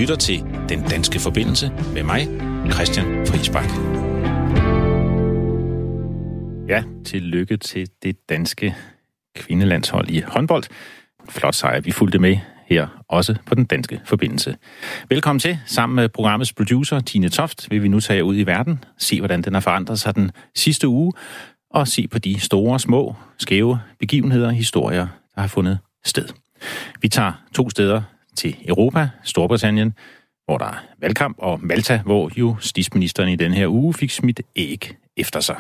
lytter til Den Danske Forbindelse med mig, Christian Friisbach. Ja, tillykke til det danske kvindelandshold i håndbold. Flot sejr, vi fulgte med her også på Den Danske Forbindelse. Velkommen til. Sammen med programmets producer, Tine Toft, vil vi nu tage ud i verden, se hvordan den har forandret sig den sidste uge, og se på de store, små, skæve begivenheder og historier, der har fundet sted. Vi tager 2 steder til Europa, Storbritannien, hvor der er valgkamp, og Malta, hvor justitsministeren i den her uge fik smidt æg efter sig.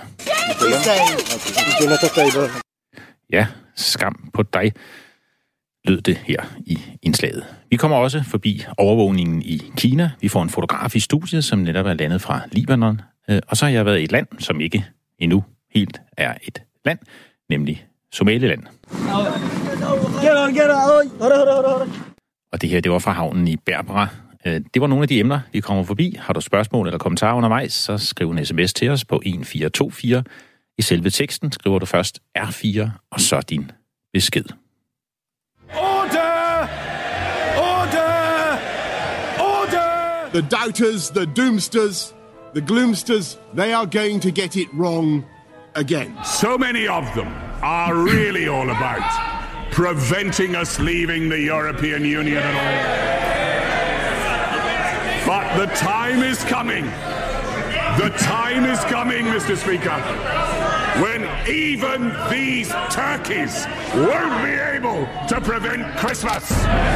Ja, skam på dig, lød det her i indslaget. Vi kommer også forbi overvågningen i Kina. Vi får en fotograf i studiet, som netop er landet fra Libanon. Og så har jeg været i et land, som ikke endnu helt er et land, nemlig Somaliland. Og det her, det var fra havnen i Berbera. Det var nogle af de emner, vi kommer forbi. Har du spørgsmål eller kommentarer undervejs, så skriv en sms til os på 1424. I selve teksten skriver du først R4, og så din besked. Order! Order! Order! The doubters, the doomsters, the gloomsters, they are going to get it wrong again. So many of them are really all about preventing us leaving the European Union at all. But the time is coming. The time is coming, Mr. Speaker, when even these turkeys won't be able to prevent Christmas.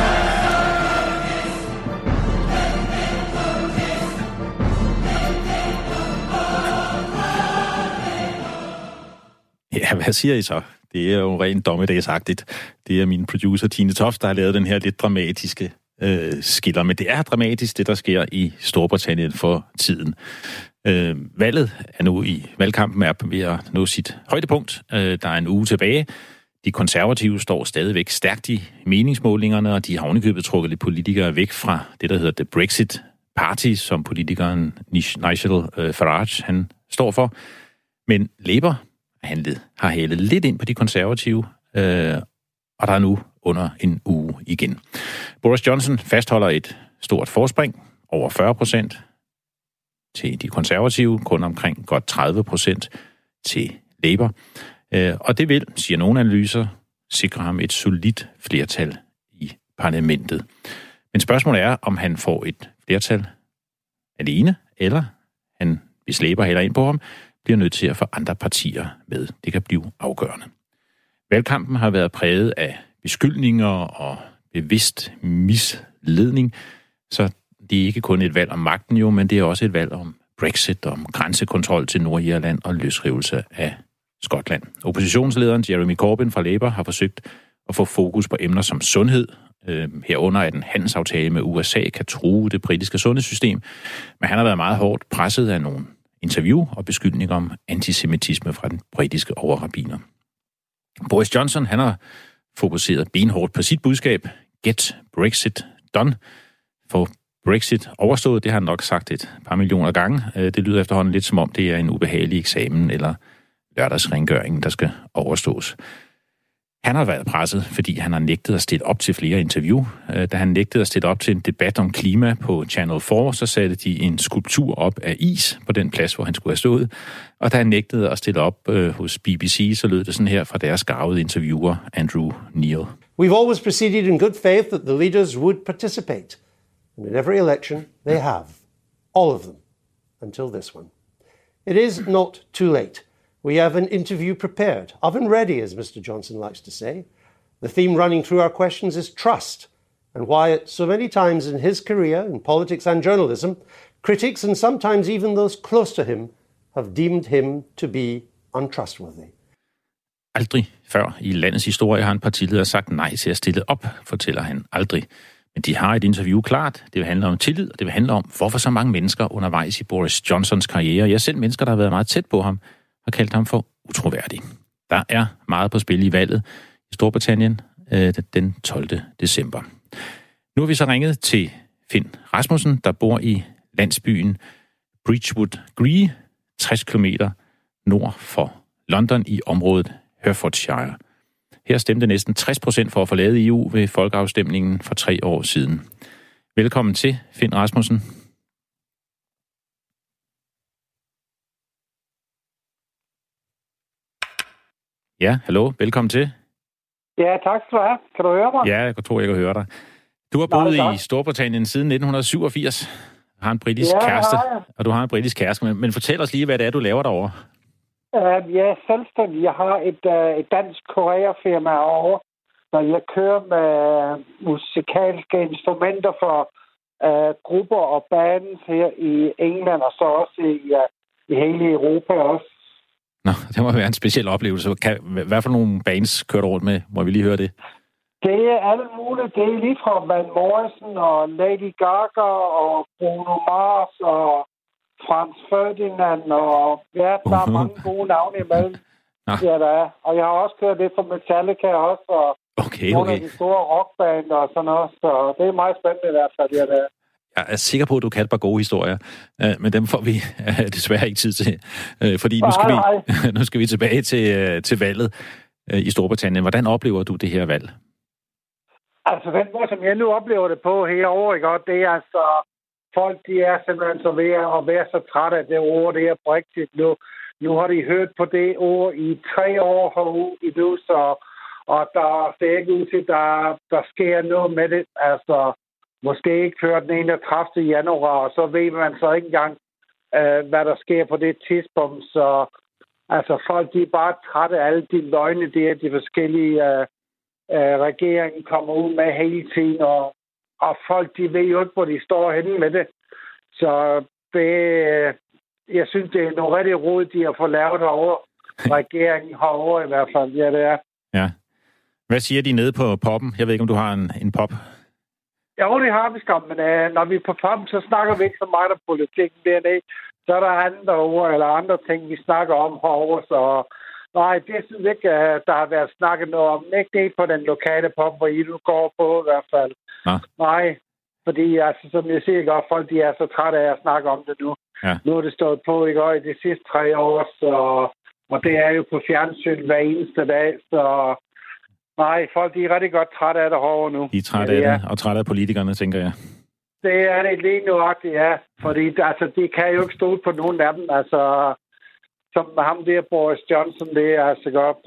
Ja, hvad siger I så? Det er jo rent dommedagsagtigt. Det er min producer Tine Toft, der har lavet den her lidt dramatiske skiller. Men det er dramatisk, det der sker i Storbritannien for tiden. Valget er nu valgkampen er ved at nå sit højdepunkt. Der er en uge tilbage. De konservative står stadigvæk stærkt i meningsmålingerne, og de har ovenikøbet trukket lidt politikere væk fra det, der hedder The Brexit Party, som politikeren Nigel Farage han står for. Men Labour har hældet lidt ind på de konservative, og der er nu under en uge igen. Boris Johnson fastholder et stort forspring, over 40% til de konservative, kun omkring godt 30% til Labour. Og det vil, siger nogle analyser, sikre ham et solidt flertal i parlamentet. Men spørgsmålet er, om han får et flertal alene, eller han, hvis Labour hælder ind på ham, bliver nødt til at få andre partier med. Det kan blive afgørende. Valgkampen har været præget af beskyldninger og bevidst misledning, så det er ikke kun et valg om magten jo, men det er også et valg om Brexit, om grænsekontrol til Nordirland og løsrivelse af Skotland. Oppositionslederen Jeremy Corbyn fra Labour har forsøgt at få fokus på emner som sundhed, herunder at en handelsaftale med USA kan true det britiske sundhedssystem, men han har været meget hårdt presset af nogle interview og beskyldninger om antisemitisme fra den britiske overrabbiner. Boris Johnson, han har fokuseret benhårdt på sit budskab, Get Brexit Done. For Brexit overstået, det har han nok sagt et par millioner gange. Det lyder efterhånden lidt som om, det er en ubehagelig eksamen eller lørdagsrengøringen, der skal overstås. Han har været presset, fordi han har nægtet at stille op til flere interview. Da han nægtede at stille op til en debat om klima på Channel 4, så satte de en skulptur op af is på den plads, hvor han skulle have stået. Og da han nægtede at stille op hos BBC, så lød det sådan her fra deres garvede interviewer, Andrew Neil. We've always proceeded in good faith that the leaders would participate. And in every election, they have. All of them. Until this one. It is not too late. We have an interview prepared, oven ready, as Mr. Johnson likes to say. The theme running through our questions is trust, and why so many times in his career in politics and journalism, critics and sometimes even those close to him have deemed him to be untrustworthy. Aldrig før i landets historie har en partileder sagt nej til at stille op, fortæller han aldrig. Men de har et interview klart. Det vil handle om tillid, og det vil handle om, hvorfor så mange mennesker undervejs i Boris Johnsons karriere, ja selv mennesker, der har været meget tæt på ham, har kaldt ham for utroværdig. Der er meget på spil i valget i Storbritannien den 12. december. Nu har vi så ringet til Finn Rasmussen, der bor i landsbyen Bridgewood Green, 60 km nord for London i området Hertfordshire. Her stemte næsten 60% for at forlade EU ved folkeafstemningen for 3 år siden. Velkommen til, Finn Rasmussen. Ja, hallo. Velkommen til. Ja, tak skal du have. Kan du høre mig? Ja, jeg tror, jeg kan høre dig. Du har boet i Storbritannien siden 1987. Har en britisk kæreste, og du har en britisk kæreste. Men fortæl os lige, hvad det er, du laver derovre. Jeg er selvstændig. Jeg har et dansk kurerfirma herovre, hvor jeg kører med musikalske instrumenter for grupper og bands her i England, og så også i hele Europa også. Nå, det må være en speciel oplevelse. Hvad for nogle bands kører du rundt med? Må vi lige høre det? Det er alle mulige. Det er lige fra Van Morrison og Lady Gaga og Bruno Mars og Franz Ferdinand og ja, der er mange gode navne imellem. Ja, der er. Og jeg har også kørt det for Metallica også, og nogle af de store rockbander og sådan noget. Så det er meget spændende i hvert fald, ja, det er. Jeg er sikker på, at du kan et par gode historier, men dem får vi desværre ikke tid til. Fordi nu skal vi tilbage til valget i Storbritannien. Hvordan oplever du det her valg? Altså, den måde, som jeg nu oplever det på herovre, ikke? Det er altså, folk, de er simpelthen så ved at være så trætte af det ord, det er Brexit nu. Nu har de hørt på det ord i 3 år herude nu, og der ser ikke ud til, der sker noget med det. Altså, måske ikke før den 31. januar, og så ved man så ikke engang, hvad der sker på det tidspunkt. Så altså, folk, de er bare trætte af alle de løgne, de forskellige regeringen kommer ud med hele tiden, og folk, de ved jo ikke, hvor de står henne med det. Så jeg synes, det er noget rigtig rod, de har fået lavet herovre. Regeringen herovre i hvert fald, ja, det er. Ja. Hvad siger de nede på poppen? Jeg ved ikke, om du har en pop? Jo, det har vi skam, men når vi er på poppen, så snakker vi ikke så meget om politikken dernede. Så er der andre ord eller andre ting, vi snakker om herovre, så nej, det synes jeg ikke, der har været snakket noget om. Ikke det på den lokale pop, hvor I nu går på i hvert fald. Ja. Nej, fordi altså, som jeg siger godt, folk de er så trætte af at snakke om det nu. Ja. Nu er det stået på i de sidste 3 år, og det er jo på fjernsyn hver eneste dag, så nej, folk de er rigtig godt trætte af det herovre nu. De er trætte af det, og trætte af politikerne, tænker jeg. Det er det lige nuagtigt, ja. Fordi altså, de kan jo ikke stole på nogen af dem, altså som ham der, Boris Johnson, det er altså godt.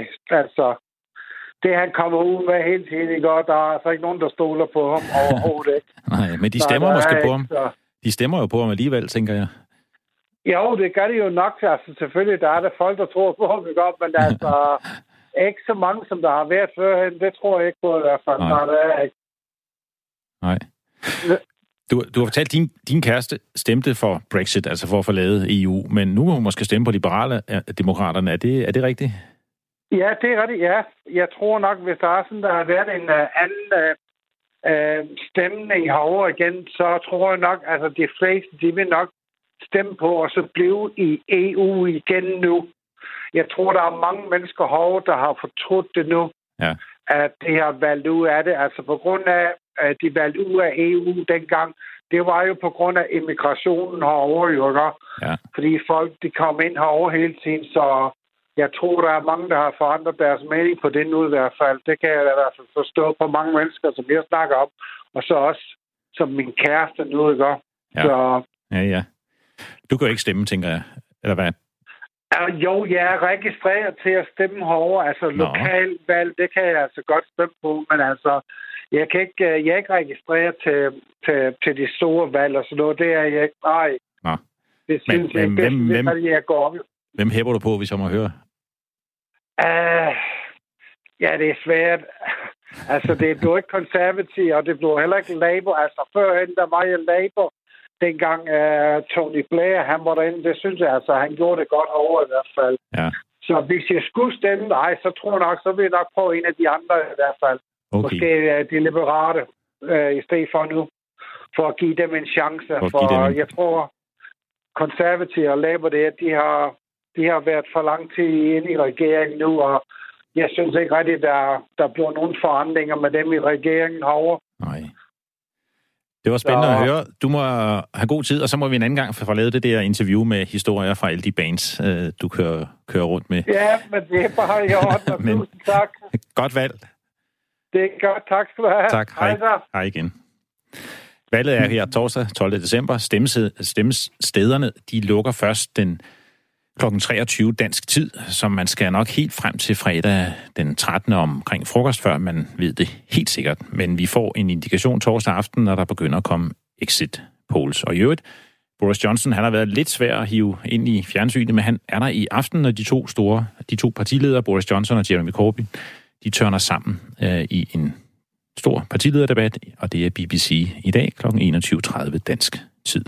Det han kommer ud med hele tiden, ikke? Der er altså ikke nogen, der stoler på ham overhovedet. Nej, men de stemmer måske på ham. De stemmer jo på ham alligevel, tænker jeg. Jo, det gør de jo nok. Altså, selvfølgelig, der er der folk, der tror på ham, ikke? Men altså, ikke så mange, som der har været førhen. Det tror jeg ikke på i hvert fald. Nej. Du har fortalt, at din kæreste stemte for Brexit, altså for at forlade EU, men nu må hun måske stemme på liberale demokraterne. Er det rigtigt? Ja, det er rigtigt, ja. Jeg tror nok, hvis der er sådan, der har været en anden stemning herovre igen, så tror jeg nok, altså de fleste, de vil nok stemme på og så blive i EU igen nu. Jeg tror, der er mange mennesker herovre, der har fortrudt det nu, at det har valgt ud af det. Altså på grund af, at de valgte ud af EU dengang, det var jo på grund af immigrationen herovre, jo. Ja. Fordi folk, de kom ind herovre hele tiden, så jeg tror, der er mange, der har forandret deres mening på det nu i hvert fald. Det kan jeg i hvert fald forstå på mange mennesker, som jeg snakker om. Og så også som min kæreste nu, ikke? Ja. Så ja. Du kan jo ikke stemme, tænker jeg. Eller hvad? Jo, jeg er registreret til at stemme herovre. Altså lokalvalg, det kan jeg altså godt stemme på. Men altså, jeg er ikke registreret til de store valg og sådan noget. Det er jeg ikke. Nej. Nå. Det synes jeg ikke. Jeg går op. Hvem hæpper du på, hvis jeg må høre? Ja, det er svært. Altså, det blev ikke konservativ, og det blev heller ikke Labour. Altså, førhen, der var jeg Labour. Dengang Tony Blair, han var derinde, det synes jeg, altså, han gjorde det godt over i hvert fald. Ja. Så hvis jeg skulle stemme, så tror jeg nok, så vil jeg nok prøve en af de andre i hvert fald. Okay. Måske de liberale, i stedet for nu, for at give dem en chance. For jeg tror, konservative og Labour, de har været for lang tid inde i regeringen nu, og jeg synes ikke rigtigt, der bliver nogen forandringer med dem i regeringen herovre. Nej. Det var spændende at høre. Du må have god tid, og så må vi en anden gang få lavet det der interview med historier fra alle de bands, du kører rundt med. Ja, men det er bare i orden, og tusind tak. Godt valg. Det er godt. Tak skal du have. Tak. Hej igen. Valget er her torsdag 12. december. Stemmestederne, de lukker først den kl. 23 dansk tid, så man skal nok helt frem til fredag den 13. omkring frokost, før man ved det helt sikkert. Men vi får en indikation torsdag aften, når der begynder at komme exit polls. Og i øvrigt, Boris Johnson, han har været lidt svær at hive ind i fjernsynet, men han er der i aften, når de to partiledere, Boris Johnson og Jeremy Corbyn, de tørner sammen i en stor partilederdebat, og det er BBC i dag kl. 21.30 dansk tid.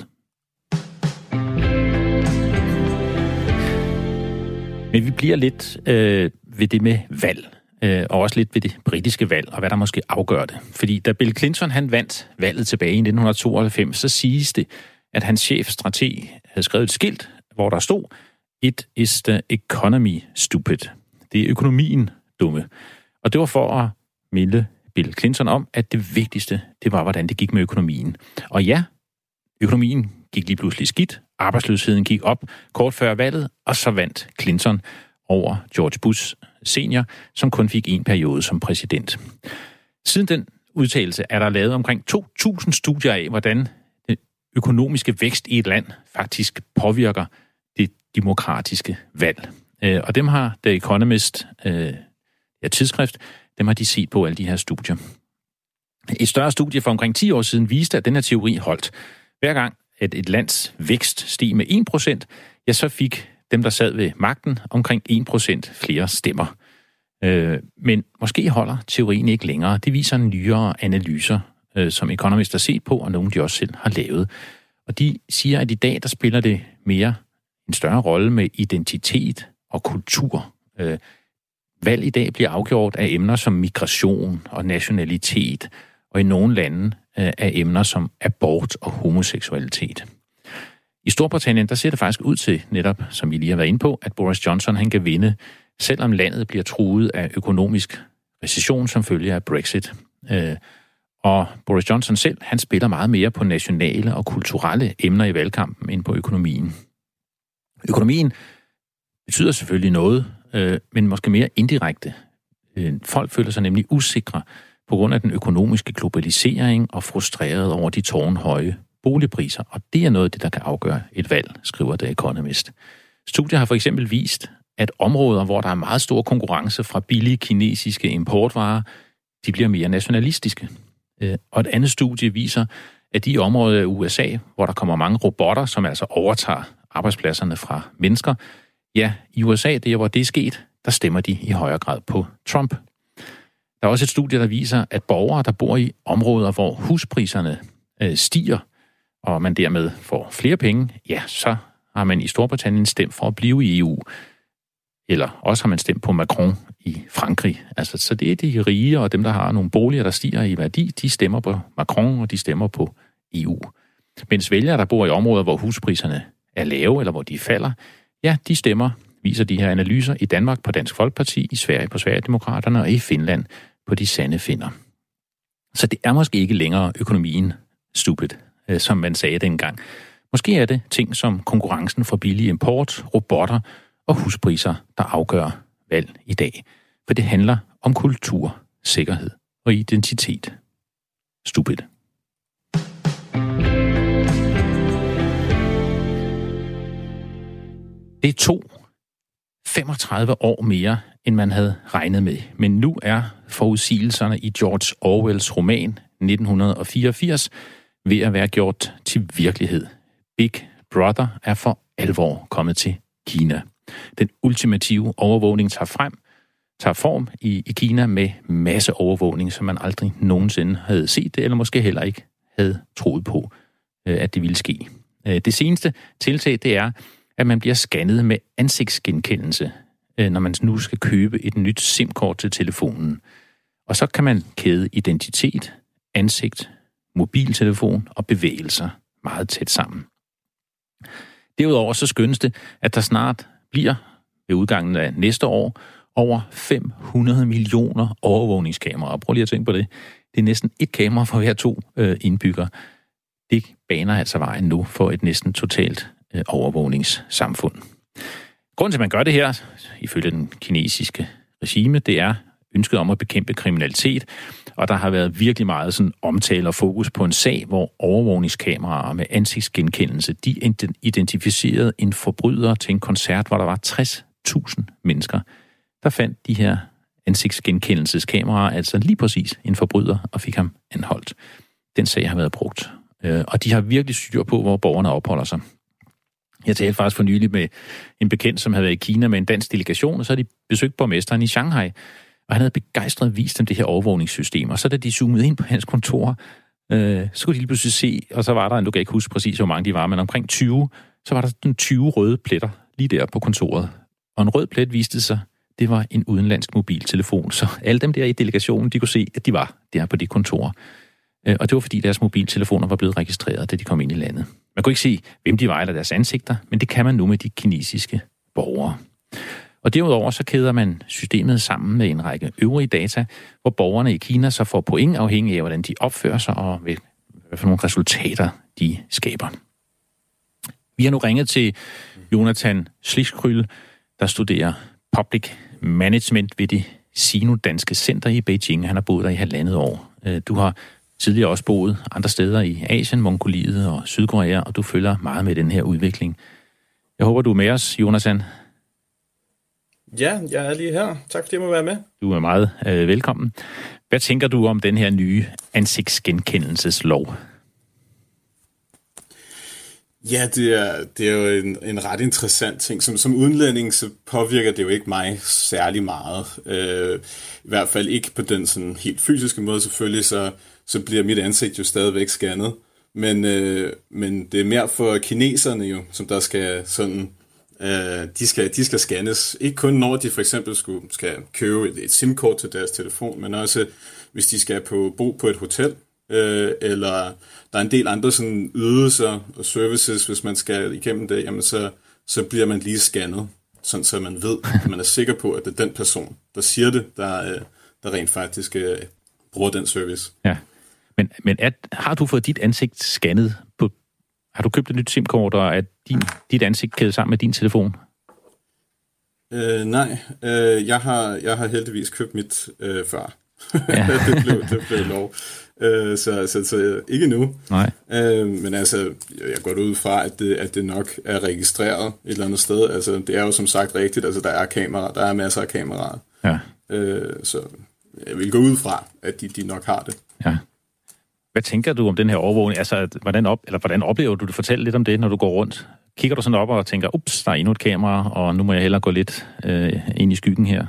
Men vi bliver lidt ved det med valg, og også lidt ved det britiske valg, og hvad der måske afgør det. Fordi da Bill Clinton han vandt valget tilbage i 1992, så siges det, at hans chefstrateg havde skrevet et skilt, hvor der stod, "It is the economy, stupid." Det er økonomien, dumme. Og det var for at minde Bill Clinton om, at det vigtigste, det var, hvordan det gik med økonomien. Og ja, økonomien gik lige pludselig skidt. Arbejdsløsheden gik op kort før valget, og så vandt Clinton over George Bush senior, som kun fik en periode som præsident. Siden den udtalelse er der lavet omkring 2.000 studier af, hvordan den økonomiske vækst i et land faktisk påvirker det demokratiske valg. Og dem har The Economist, tidsskrift, dem har de set på alle de her studier. Et større studie for omkring 10 år siden viste, at den her teori holdt. Hver gang at et lands vækst steg med 1%, ja, så fik dem, der sad ved magten, omkring 1% flere stemmer. Men måske holder teorien ikke længere. Det viser nyere analyser, som Economist har set på, og nogle de også selv har lavet. Og de siger, at i dag, der spiller det mere en større rolle med identitet og kultur. Valg i dag bliver afgjort af emner som migration og nationalitet, og i nogle lande af emner som abort og homoseksualitet. I Storbritannien, der ser det faktisk ud til, netop som vi lige har været inde på, at Boris Johnson han kan vinde, selvom landet bliver truet af økonomisk recession som følge af Brexit. Og Boris Johnson selv, han spiller meget mere på nationale og kulturelle emner i valgkampen end på økonomien. Økonomien betyder selvfølgelig noget, men måske mere indirekte. Folk føler sig nemlig usikre på grund af den økonomiske globalisering og frustreret over de tårnhøje boligpriser. Og det er noget af det, der kan afgøre et valg, skriver The Economist. Studier har for eksempel vist, at områder, hvor der er meget stor konkurrence fra billige kinesiske importvarer, de bliver mere nationalistiske. Og et andet studie viser, at de områder i USA, hvor der kommer mange robotter, som altså overtager arbejdspladserne fra mennesker, ja, i USA, det er hvor det er sket, der stemmer de i højere grad på Trump. Der er også et studie, der viser, at borgere, der bor i områder, hvor huspriserne stiger, og man dermed får flere penge, ja, så har man i Storbritannien stemt for at blive i EU. Eller også har man stemt på Macron i Frankrig. Altså, så det er de rige, og dem, der har nogle boliger, der stiger i værdi, de stemmer på Macron, og de stemmer på EU. Mens vælgere, der bor i områder, hvor huspriserne er lave, eller hvor de falder, ja, de stemmer, viser de her analyser, i Danmark på Dansk Folkeparti, i Sverige på Sverigedemokraterne og i Finland på de sande finner. Så det er måske ikke længere økonomien stupid, som man sagde dengang. Måske er det ting som konkurrencen for billig import, robotter og huspriser, der afgør valg i dag. For det handler om kultur, sikkerhed og identitet. Stupid. Det tog 35 år mere, end man havde regnet med. Men nu er forudsigelserne i George Orwells roman 1984 ved at være gjort til virkelighed. Big Brother er for alvor kommet til Kina. Den ultimative overvågning tager form i Kina med masse overvågning, som man aldrig nogensinde havde set det, eller måske heller ikke havde troet på, at det ville ske. Det seneste tiltag, det er, at man bliver scannet med ansigtsgenkendelse, når man nu skal købe et nyt SIM-kort til telefonen. Og så kan man kæde identitet, ansigt, mobiltelefon og bevægelser meget tæt sammen. Derudover så skønnes det, at der snart bliver ved udgangen af næste år over 500 millioner overvågningskameraer. Prøv lige at tænke på det. Det er næsten et kamera for hver 2 indbyggere. Det baner altså vejen nu for et næsten totalt overvågningssamfund. Grunden til, at man gør det her, ifølge den kinesiske regime, det er ønsket om at bekæmpe kriminalitet, og der har været virkelig meget sådan omtale og fokus på en sag, hvor overvågningskameraer med ansigtsgenkendelse, de identificerede en forbryder til en koncert, hvor der var 60.000 mennesker. Der fandt de her ansigtsgenkendelseskameraer altså lige præcis en forbryder og fik ham anholdt. Den sag har været brugt, og de har virkelig styr på, hvor borgerne opholder sig. Jeg talte faktisk for nylig med en bekendt, som havde været i Kina med en dansk delegation, og så havde de besøgt borgmesteren i Shanghai, og han havde begejstret vist dem det her overvågningssystem. Og så da de zoomede ind på hans kontor, så kunne de lige pludselig se, og så var der, du kan ikke huske præcis, hvor mange de var, men omkring 20, så var der 20 røde pletter lige der på kontoret. Og en rød plet viste sig, det var en udenlandsk mobiltelefon. Så alle dem der i delegationen, de kunne se, at de var der på de kontorer. Og det var fordi deres mobiltelefoner var blevet registreret, da de kom ind i landet. Man kunne ikke se, hvem de var eller deres ansigter, men det kan man nu med de kinesiske borgere. Og derudover så kæder man systemet sammen med en række øvrige data, hvor borgerne i Kina så får point afhængig af, hvordan de opfører sig og hvad for nogle resultater de skaber. Vi har nu ringet til Jonathan Schlichtkryl, der studerer Public Management ved det Sino-danske center i Beijing. Han har boet der i 1,5 år. Du har tidligere også boet andre steder i Asien, Mongoliet og Sydkorea, og du følger meget med den her udvikling. Jeg håber, du er med os, Jonathan. Ja, jeg er lige her. Tak fordi jeg må være med. Du er meget velkommen. Hvad tænker du om den her nye ansigtsgenkendelseslov? Ja, det er jo en ret interessant ting. Som udlænding, så påvirker det jo ikke mig særlig meget. I hvert fald ikke på den sådan helt fysiske måde selvfølgelig, så bliver mit ansigt jo stadigvæk scannet. Men det er mere for kineserne jo, som der skal sådan... De skal scannes. Ikke kun når de for eksempel skal købe et SIM-kort til deres telefon, men også hvis de skal bo på et hotel, eller der er en del andre sådan ydelser og services, hvis man skal igennem det, jamen så bliver man lige scannet, sådan så man ved, at man er sikker på, at det er den person, der siger det, der rent faktisk bruger den service. Ja. Men har du fået dit ansigt scannet på... Har du købt et nyt SIM-kort, og er dit ansigt kædet sammen med din telefon? Nej, jeg har heldigvis købt mit før. Ja. det blev lov. Så ikke nu. Nej. Men altså, jeg går ud fra, at det nok er registreret et eller andet sted. Altså, det er jo som sagt rigtigt, altså der er masser af kameraer. Ja. Så jeg vil gå ud fra, at de nok har det. Ja. Hvad tænker du om den her overvågning? Altså, hvordan oplever du det? Fortæl lidt om det, når du går rundt. Kigger du sådan op og tænker, ups, der er endnu et kamera, og nu må jeg hellere gå lidt ind i skyggen her?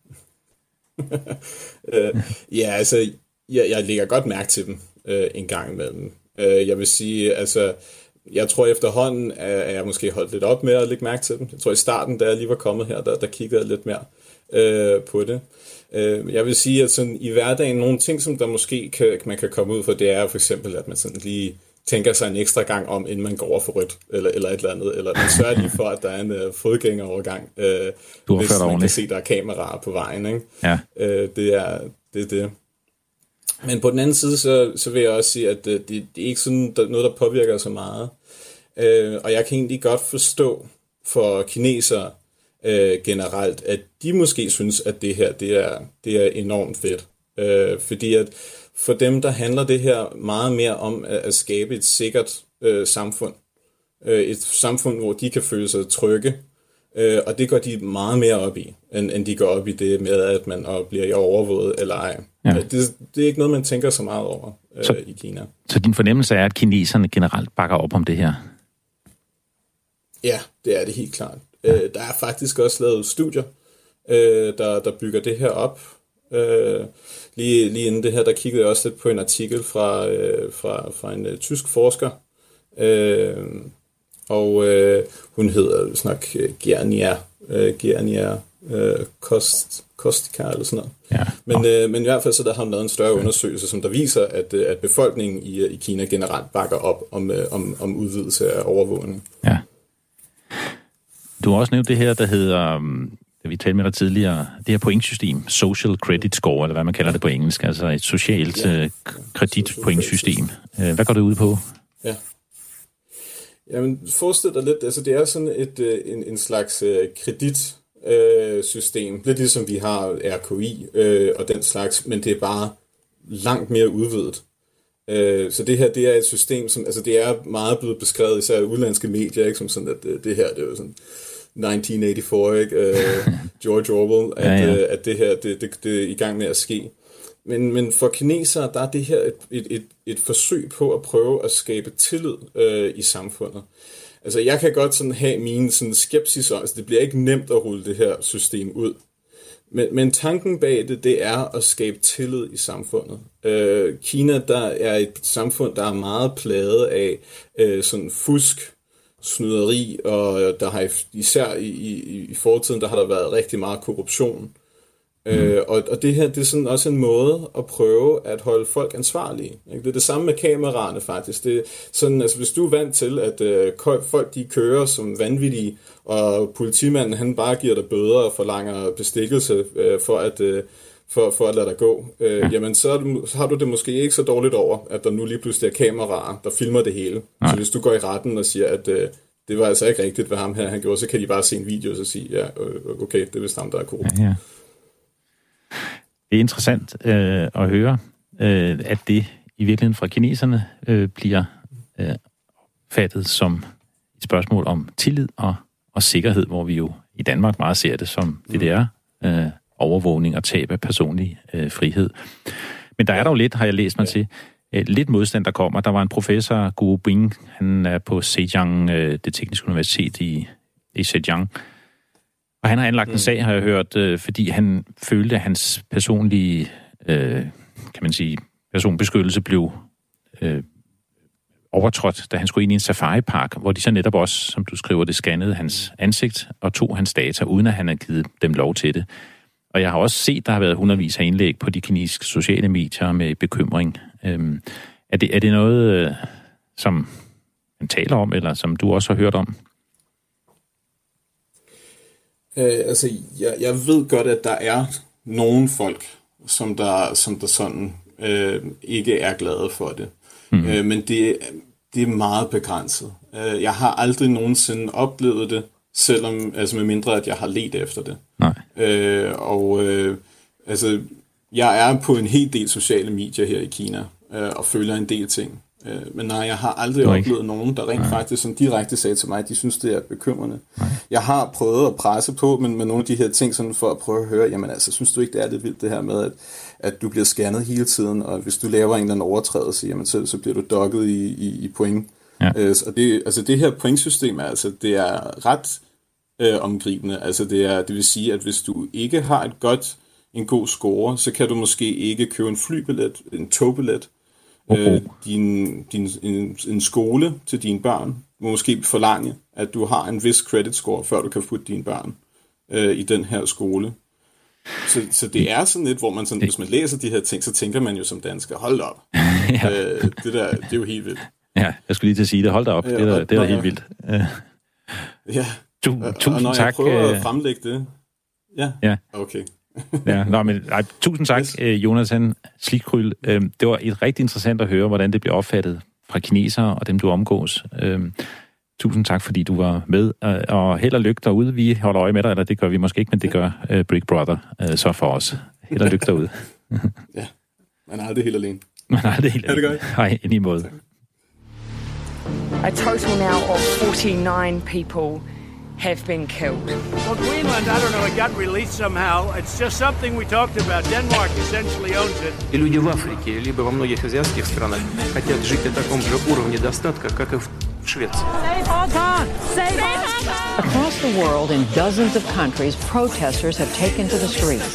Ja, altså, jeg lægger godt mærke til dem en gang imellem. Jeg vil sige, altså, jeg tror efterhånden, at jeg måske holdt lidt op med at lægge mærke til dem. Jeg tror i starten, da jeg lige var kommet her, der kiggede jeg lidt mere på det. Jeg vil sige, at sådan, i hverdagen, nogle ting, som der måske man kan komme ud for, det er for eksempel, at man sådan lige tænker sig en ekstra gang om, inden man går over for rødt, eller et eller andet, eller man sørger lige for, at der er en fodgængerovergang, hvis man kan se, at der er kameraer på vejen. Ikke? Ja. Det er det. Men på den anden side, så vil jeg også sige, at det er ikke sådan noget, der påvirker så meget. Og jeg kan egentlig godt forstå for kinesere, generelt, at de måske synes, at det her, det er enormt fedt. Fordi at for dem, der handler det her meget mere om at skabe et sikkert samfund. Et samfund, hvor de kan føle sig trygge. Og det går de meget mere op i, end de går op i det med, at man bliver overvåget eller ej. Ja. Det er ikke noget, man tænker så meget over i Kina. Så din fornemmelse er, at kineserne generelt bakker op om det her? Ja, det er det helt klart. Der er faktisk også lavet studier, der bygger det her op. Lige inden det her, der kiggede jeg også lidt på en artikel fra en tysk forsker, og hun hedder nok Gernia Kostka eller sådan noget. Ja. Men i hvert fald så der har hun lavet en større undersøgelse, som der viser, at befolkningen i Kina generelt bakker op om udvidelse af overvågning. Ja. Du har også nævnt det her, der hedder, vi talte med dig tidligere, det her pointsystem, social credit score, eller hvad man kalder det på engelsk, altså et socialt kreditpointsystem. Hvad går det ud på? Ja. Jamen, forestil dig lidt, altså det er sådan en slags kredit system, lidt ligesom vi har RKI og den slags, men det er bare langt mere udvidet. Så det her, det er et system, som, altså det er meget blevet beskrevet, især udlandske medier, ikke, som sådan, at det her, det er jo sådan 1984, ikke? George Orwell, at det her, det er i gang med at ske. Men for kinesere, der er det her et forsøg på at prøve at skabe tillid i samfundet. Altså, jeg kan godt sådan have mine sådan skepsis om, altså det bliver ikke nemt at rulle det her system ud. Men tanken bag det er at skabe tillid i samfundet. Kina, der er et samfund, der er meget plaget af sådan fusk, snyderi, og der har især i fortiden, der har der været rigtig meget korruption. Og det her, det er sådan også en måde at prøve at holde folk ansvarlige. Ikke? Det er det samme med kameraerne faktisk. Det er sådan, altså hvis du er vant til, at folk de kører som vanvittige, og politimanden han bare giver dig bøder og forlanger bestikkelse for at lade dig gå, jamen så har du det måske ikke så dårligt over, at der nu lige pludselig er kameraer, der filmer det hele. Nej. Så hvis du går i retten og siger, at det var altså ikke rigtigt, hvad ham her han gjorde, så kan de bare se en video og så sige, ja, okay, det er vist ham, der er korrupt. Ja. Det er interessant at høre, at det i virkeligheden fra kineserne bliver fattet som et spørgsmål om tillid og sikkerhed, hvor vi jo i Danmark meget ser det som det der overvågning og tab af personlig frihed. Men der er dog lidt, har jeg læst mig til, lidt modstand, der kommer. Der var en professor, Guo Bing, han er på Zhejiang, det tekniske universitet i Zhejiang. Og han har anlagt en sag, har jeg hørt, fordi han følte, at hans personlige, kan man sige, personbeskyttelse blev overtrådt, da han skulle ind i en safari-park, hvor de så netop også, som du skriver, det scannede hans ansigt og tog hans data, uden at han havde givet dem lov til det. Og jeg har også set, der har været hundredvis af indlæg på de kinesiske sociale medier med bekymring. Er det noget, som man taler om, eller som du også har hørt om? Altså, jeg ved godt, at der er nogle folk, som der sådan ikke er glade for det. Men det er meget begrænset. Jeg har aldrig nogensinde oplevet det, selvom, altså med mindre, at jeg har ledt efter det. Nej. Altså, jeg er på en hel del sociale medier her i Kina, og følger en del ting. Men nej, jeg har aldrig oplevet nogen, der rent faktisk sådan direkte sagde til mig, at de synes, det er bekymrende. Nej. Jeg har prøvet at presse på, men med nogle af de her ting, sådan for at prøve at høre, jamen altså, synes du ikke, det er lidt vildt det her med, at du bliver scannet hele tiden, og hvis du laver en eller anden overtrædelse, jamen så bliver du dokket i point. Ja. Og det her pointsystem, altså, det er ret omgribende. Altså, det vil sige, at hvis du ikke har en god score, så kan du måske ikke købe en flybillet, en togbillet, en skole til dine børn må måske forlange, at du har en vis credit score, før du kan putte dine børn i den her skole. Så det er sådan lidt, hvor man sådan, hvis man læser de her ting, så tænker man jo som dansker, hold op. Det er jo helt vildt. Ja, jeg skulle lige til at sige det. Hold da op. Det er helt vildt. Ja. Tusind og når tak. Jeg prøver at fremlægge det. Ja. Okay. Tusind tak, Jonathan Slikryl. Det var et rigtig interessant at høre, hvordan det bliver opfattet fra kinesere og dem, du omgås. Tusind tak, fordi du var med, og held og lykke derude. Vi holder øje med dig, eller det gør vi måske ikke, men det gør Big Brother så for os. Held og lykke derude. Ja, man er aldrig helt alene. Man er aldrig helt alene. Hej, i lige måde. A total now of 49 people have been killed. Well, Greenland, I don't know, it got released somehow. It's just something we talked about. Denmark essentially owns it. И люди в Африке, либо во многих азиатских странах хотят жить на таком же уровне достатка, как и в Швеции. Save Hong Kong! Save Hong Kong! Across the world, in dozens of countries, protesters have taken to the streets.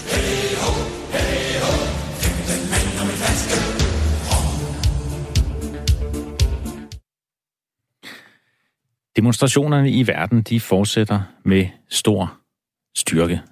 Demonstrationerne i verden, de fortsætter med stor styrke.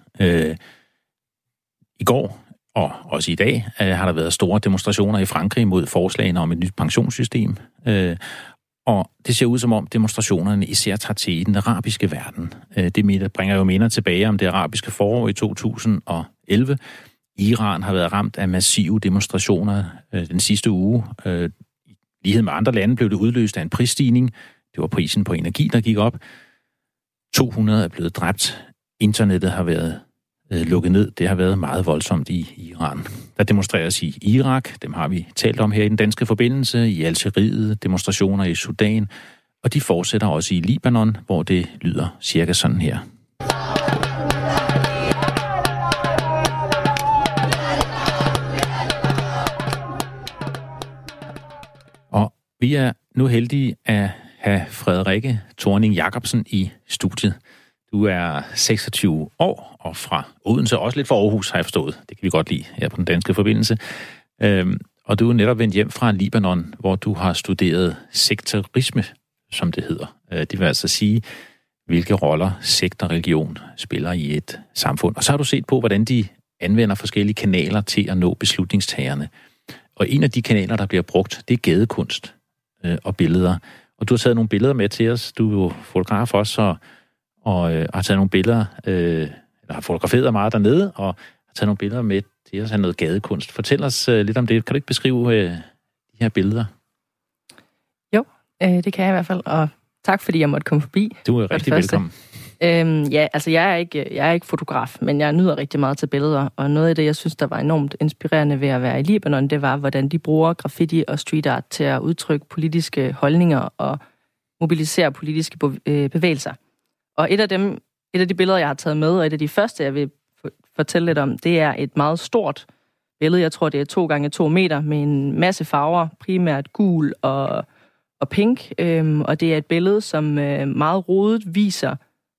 I går og også i dag har der været store demonstrationer i Frankrig mod forslagene om et nyt pensionssystem. Og det ser ud som om demonstrationerne især tager til i den arabiske verden. Det bringer jo minder tilbage om det arabiske forår i 2011. Iran har været ramt af massive demonstrationer den sidste uge. I lighed med andre lande blev det udløst af en prisstigning. Det var prisen på energi, der gik op. 200 er blevet dræbt internettet har været lukket ned. Det har været meget voldsomt i Iran. Der demonstreres i Irak, dem har vi talt om her i den danske forbindelse, i Algeriet, demonstrationer i Sudan, og de fortsætter også i Libanon, hvor det lyder cirka sådan her. Og vi er nu heldige at have Frederikke Thorning Jacobsen i studiet. Du er 26 år og fra Odense, også lidt fra Aarhus, har jeg forstået. Det kan vi godt lide her på den danske forbindelse. Og du er netop vendt hjem fra Libanon, hvor du har studeret sekterisme, som det hedder. Det vil altså sige, hvilke roller sekt og religion spiller i et samfund. Og så har du set på, hvordan de anvender forskellige kanaler til at nå beslutningstagerne. Og en af de kanaler, der bliver brugt, det er gadekunst og billeder. Og du har taget nogle billeder med til os. Du er jo fotograf også, og har taget nogle billeder, eller har fotograferet meget dernede, og har taget nogle billeder med til os af noget gadekunst. Fortæl os lidt om det. Kan du ikke beskrive de her billeder? Jo, det kan jeg i hvert fald, og tak fordi jeg måtte komme forbi. Du er rigtig velkommen. Ja, altså jeg er ikke fotograf, men jeg nyder rigtig meget til billeder, og noget af det, jeg synes, der var enormt inspirerende ved at være i Libanon, det var, hvordan de bruger graffiti og street art til at udtrykke politiske holdninger og mobilisere politiske bevægelser. Og et af de billeder, jeg har taget med, og et af de første, jeg vil fortælle lidt om, det er et meget stort billede. Jeg tror, det er 2 gange 2 meter med en masse farver, primært gul og pink. Og det er et billede, som meget rodet viser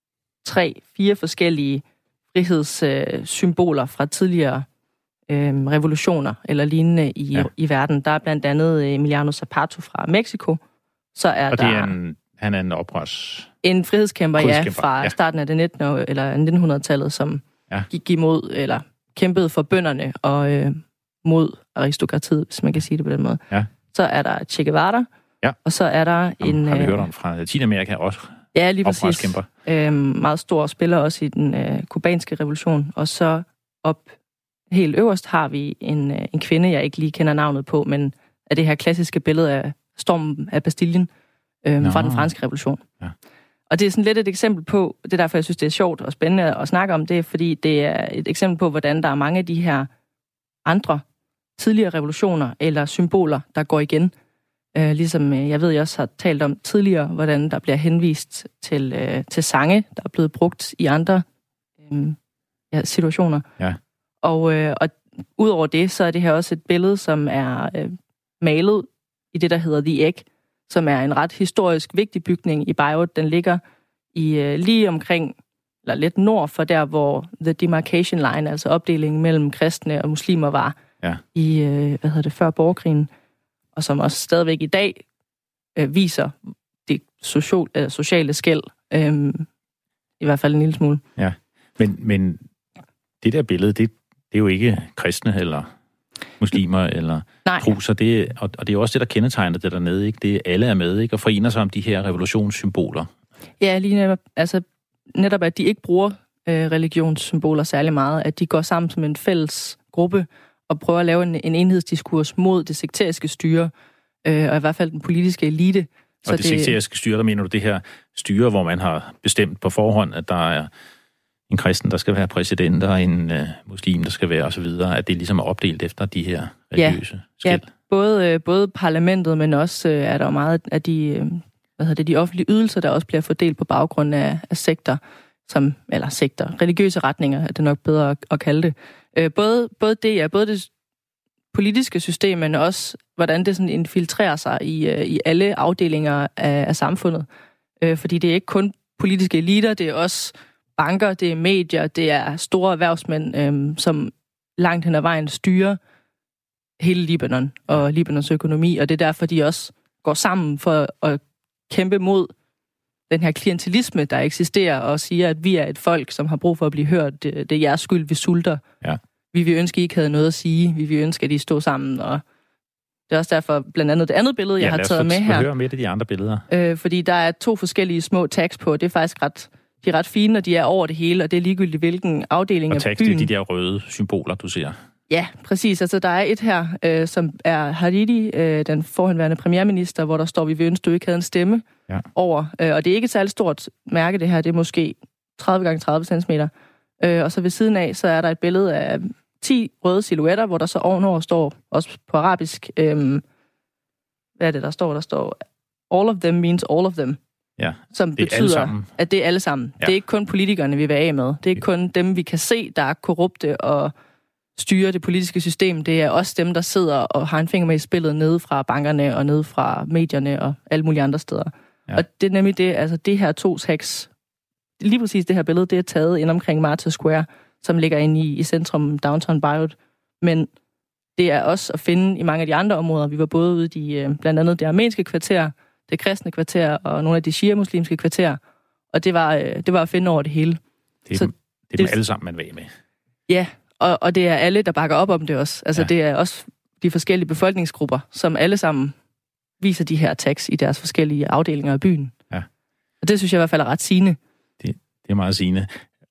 3-4 forskellige frihedssymboler fra tidligere revolutioner eller lignende i verden. Der er blandt andet Emiliano Zapata fra Mexico. Så er og der... Han er en oprørs... En frihedskæmper, fra starten af det 1900-tallet, som gik imod, eller kæmpede for bønderne og mod aristokratiet, hvis man kan sige det på den måde. Ja. Så er der Che Guevara, og så er der en... Har vi hørt om fra Latinamerika også? Ja, lige præcis. Meget stor spiller også i den kubanske revolution. Og så helt øverst har vi en kvinde, jeg ikke lige kender navnet på, men af det her klassiske billede af stormen af Bastillen fra den franske revolution. Ja. Og det er sådan lidt et eksempel på, det er derfor, jeg synes, det er sjovt og spændende at snakke om det, fordi det er et eksempel på, hvordan der er mange af de her andre tidligere revolutioner eller symboler, der går igen. Ligesom jeg ved, jeg også har talt om tidligere, hvordan der bliver henvist til sange, der er blevet brugt i andre situationer. Ja. Og udover det, så er det her også et billede, som er malet i det, der hedder The Egg, som er en ret historisk vigtig bygning i Beirut. Den ligger lige omkring, eller lidt nord for der, hvor The Demarcation Line, altså opdelingen mellem kristne og muslimer, var i, før borgerkrigen, og som også stadigvæk i dag viser det sociale skel, i hvert fald en lille smule. Ja, men det der billede, det er jo ikke kristne eller muslimer eller truser, og det er også det, der kendetegner det dernede, ikke? Det alle er med, ikke? Og forener sig om de her revolutionssymboler. Ja, lige netop, at de ikke bruger religionssymboler særlig meget, at de går sammen som en fælles gruppe og prøver at lave en enhedsdiskurs mod det sekteriske styre, og i hvert fald den politiske elite. Så og det sekteriske styre, der mener du det her styre, hvor man har bestemt på forhånd, at der er en kristen, der skal være præsident, og en muslim, der skal være osv., at det ligesom er opdelt efter de her religiøse skel. Ja, både parlamentet, men også er der meget af de, de offentlige ydelser, der også bliver fordelt på baggrund af sekter, religiøse retninger, er det nok bedre at kalde det. Både det politiske system, men også hvordan det sådan infiltrerer sig i alle afdelinger af samfundet. Fordi det er ikke kun politiske eliter, det er også banker, det er medier, det er store erhvervsmænd, som langt hen ad vejen styrer hele Libanon og Libanons økonomi, og det er derfor, de også går sammen for at kæmpe mod den her klientelisme, der eksisterer, og siger, at vi er et folk, som har brug for at blive hørt. Det er jeres skyld, vi sulter. Ja. Vi vil ønske, at I ikke havde noget at sige. Vi vil ønske, at I stod sammen. Og det er også derfor, blandt andet det andet billede, jeg har taget med her. Ja, lad os høre med de andre billeder. Fordi der er 2 forskellige små tags på. Det er faktisk de er ret fine, og de er over det hele, og det er ligegyldigt, hvilken afdeling af byen. Og tags, det er de der røde symboler, du ser. Ja, præcis. Altså, der er et her, som er Hariri, den forhenværende premierminister, hvor der står, vi vil ønske, du ikke havde en stemme over. Og det er ikke et særligt stort mærke, det her. Det er måske 30 x 30 cm. Og så ved siden af, så er der et billede af 10 røde silhuetter, hvor der så ovenover står, også på arabisk, hvad er det, der står? Der står, all of them means all of them. Ja, som betyder, at det er alle sammen. Ja. Det er ikke kun politikerne, vi vil af med. Det er ikke kun dem, vi kan se, der er korrupte og styrer det politiske system. Det er også dem, der sidder og har en finger med i spillet nede fra bankerne og nede fra medierne og alle mulige andre steder. Ja. Og det er nemlig det, altså det her 2 hacks, lige præcis det her billede, det er taget ind omkring Martha Square, som ligger inde i centrum Downtown Beirut. Men det er også at finde i mange af de andre områder. Vi var både ude i blandt andet det armenske kvarter, det kristne kvarter og nogle af de shia-muslimske kvarterer. Og det var at finde over det hele. Det er dem alle sammen, man vil med. Ja, og det er alle, der bakker op om det også. Altså det er også de forskellige befolkningsgrupper, som alle sammen viser de her tags i deres forskellige afdelinger af byen. Ja. Og det synes jeg i hvert fald er ret sigende. Det er meget sigende.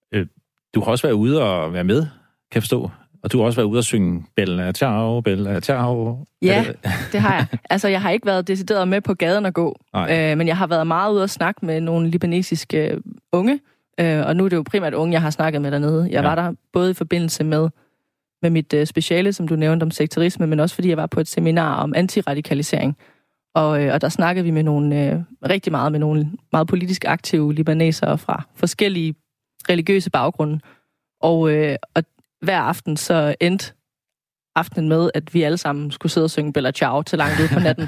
Du har også været ude og være med, kan jeg forstå. Og du har også været ude og synge Bella Ciao, Bella Ciao. Ja, det har jeg. Altså, jeg har ikke været decideret med på gaden at gå, men jeg har været meget ude og snakke med nogle libanesiske unge, og nu er det jo primært unge, jeg har snakket med dernede. Jeg var der både i forbindelse med mit speciale, som du nævnte om sekterisme, men også fordi jeg var på et seminar om antiradikalisering. Og der snakkede vi med nogle rigtig meget med nogle meget politisk aktive libanesere fra forskellige religiøse baggrunde. Og hver aften så endte aftenen med, at vi alle sammen skulle sidde og synge Bella Ciao til langt ude på natten.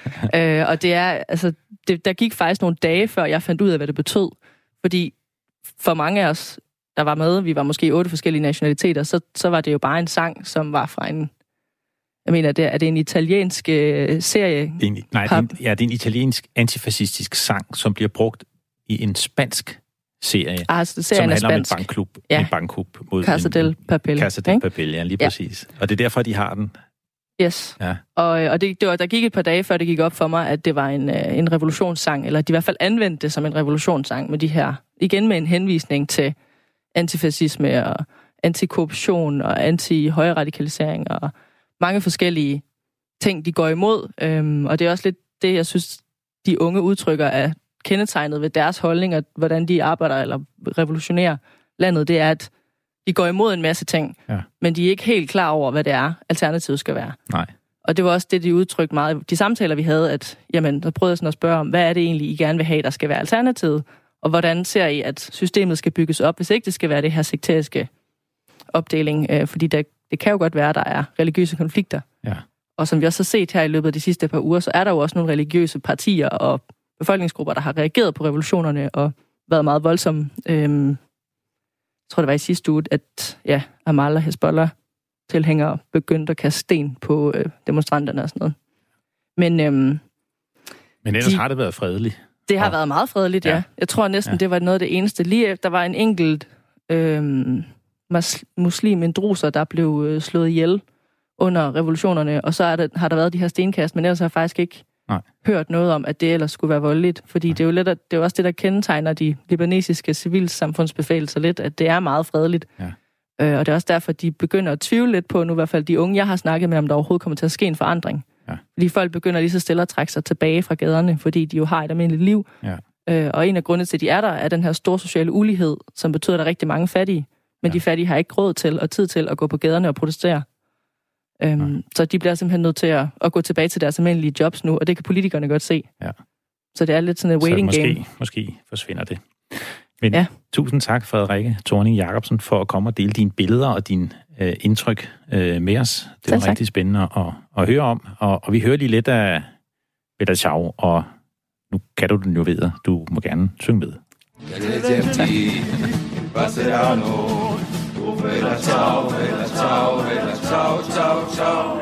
Og det er, altså, der gik faktisk nogle dage, før jeg fandt ud af, hvad det betød. Fordi for mange af os, der var med, vi var måske 8 forskellige nationaliteter, så var det jo bare en sang, som var fra en, jeg mener, er det en italiensk serie? Det er en italiensk antifascistisk sang, som bliver brugt i en spansk serie, som handler om en bankklub. Ja. En bankklub mod Casa del Papel. Casa del Papel, ja, lige præcis. Og det er derfor, de har den. Yes. Ja. Og der gik et par dage, før det gik op for mig, at det var en revolutionssang, eller de i hvert fald anvendte det som en revolutionssang med de her, igen med en henvisning til antifascisme og antikorruption og anti-højradikalisering og mange forskellige ting, de går imod. Og det er også lidt det, jeg synes, de unge udtrykker af kendetegnet ved deres holdning, og hvordan de arbejder eller revolutionerer landet, det er, at de går imod en masse ting, men de er ikke helt klar over, hvad det er, alternativet skal være. Nej. Og det var også det, de udtrykte meget. De samtaler, vi havde, at jamen, der prøvede jeg sådan at spørge om, hvad er det egentlig, I gerne vil have, der skal være alternativet, og hvordan ser I, at systemet skal bygges op, hvis ikke det skal være det her sekteriske opdeling, fordi det kan jo godt være, at der er religiøse konflikter. Ja. Og som vi også har set her i løbet af de sidste par uger, så er der jo også nogle religiøse partier og befolkningsgrupper, der har reageret på revolutionerne og været meget voldsomme. Jeg tror, det var i sidste uge, at Amal og Hezbollah-tilhængere begyndte at kaste sten på demonstranterne og sådan noget. Men ellers har det været fredeligt. Det har været meget fredeligt, ja. Jeg tror næsten, det var noget af det eneste. Lige efter, der var en enkelt muslim, en druser, der blev slået ihjel under revolutionerne, og så har der været de her stenkast, men ellers har jeg faktisk ikke hørt noget om, at det ellers skulle være voldeligt, fordi det er jo også det, der kendetegner de libanesiske civilsamfundsbevægelser lidt, at det er meget fredeligt. Ja. Og det er også derfor, de begynder at tvivle lidt på, nu i hvert fald de unge, jeg har snakket med, om der overhovedet kommer til at ske en forandring. Ja. Fordi folk begynder lige så stille at trække sig tilbage fra gaderne, fordi de jo har et almindeligt liv. Ja. Og en af grundene til, at de er der, er den her store sociale ulighed, som betyder, at der er rigtig mange fattige. Men de fattige har ikke råd til og tid til at gå på gaderne og protestere. Så de bliver simpelthen nødt til at gå tilbage til deres almindelige jobs nu, og det kan politikerne godt se. Ja. Så det er lidt sådan et waiting game. Måske forsvinder det. Men tusind tak, Frederikke Thorning-Jacobsen, for at komme og dele dine billeder og dine indtryk med os. Det var rigtig spændende at høre om. Og vi hører lige lidt af Bella Ciao, og nu kan du den jo videre. Du må gerne synge med. Tak. Bella ciao, bella ciao, bella ciao, ciao, ciao.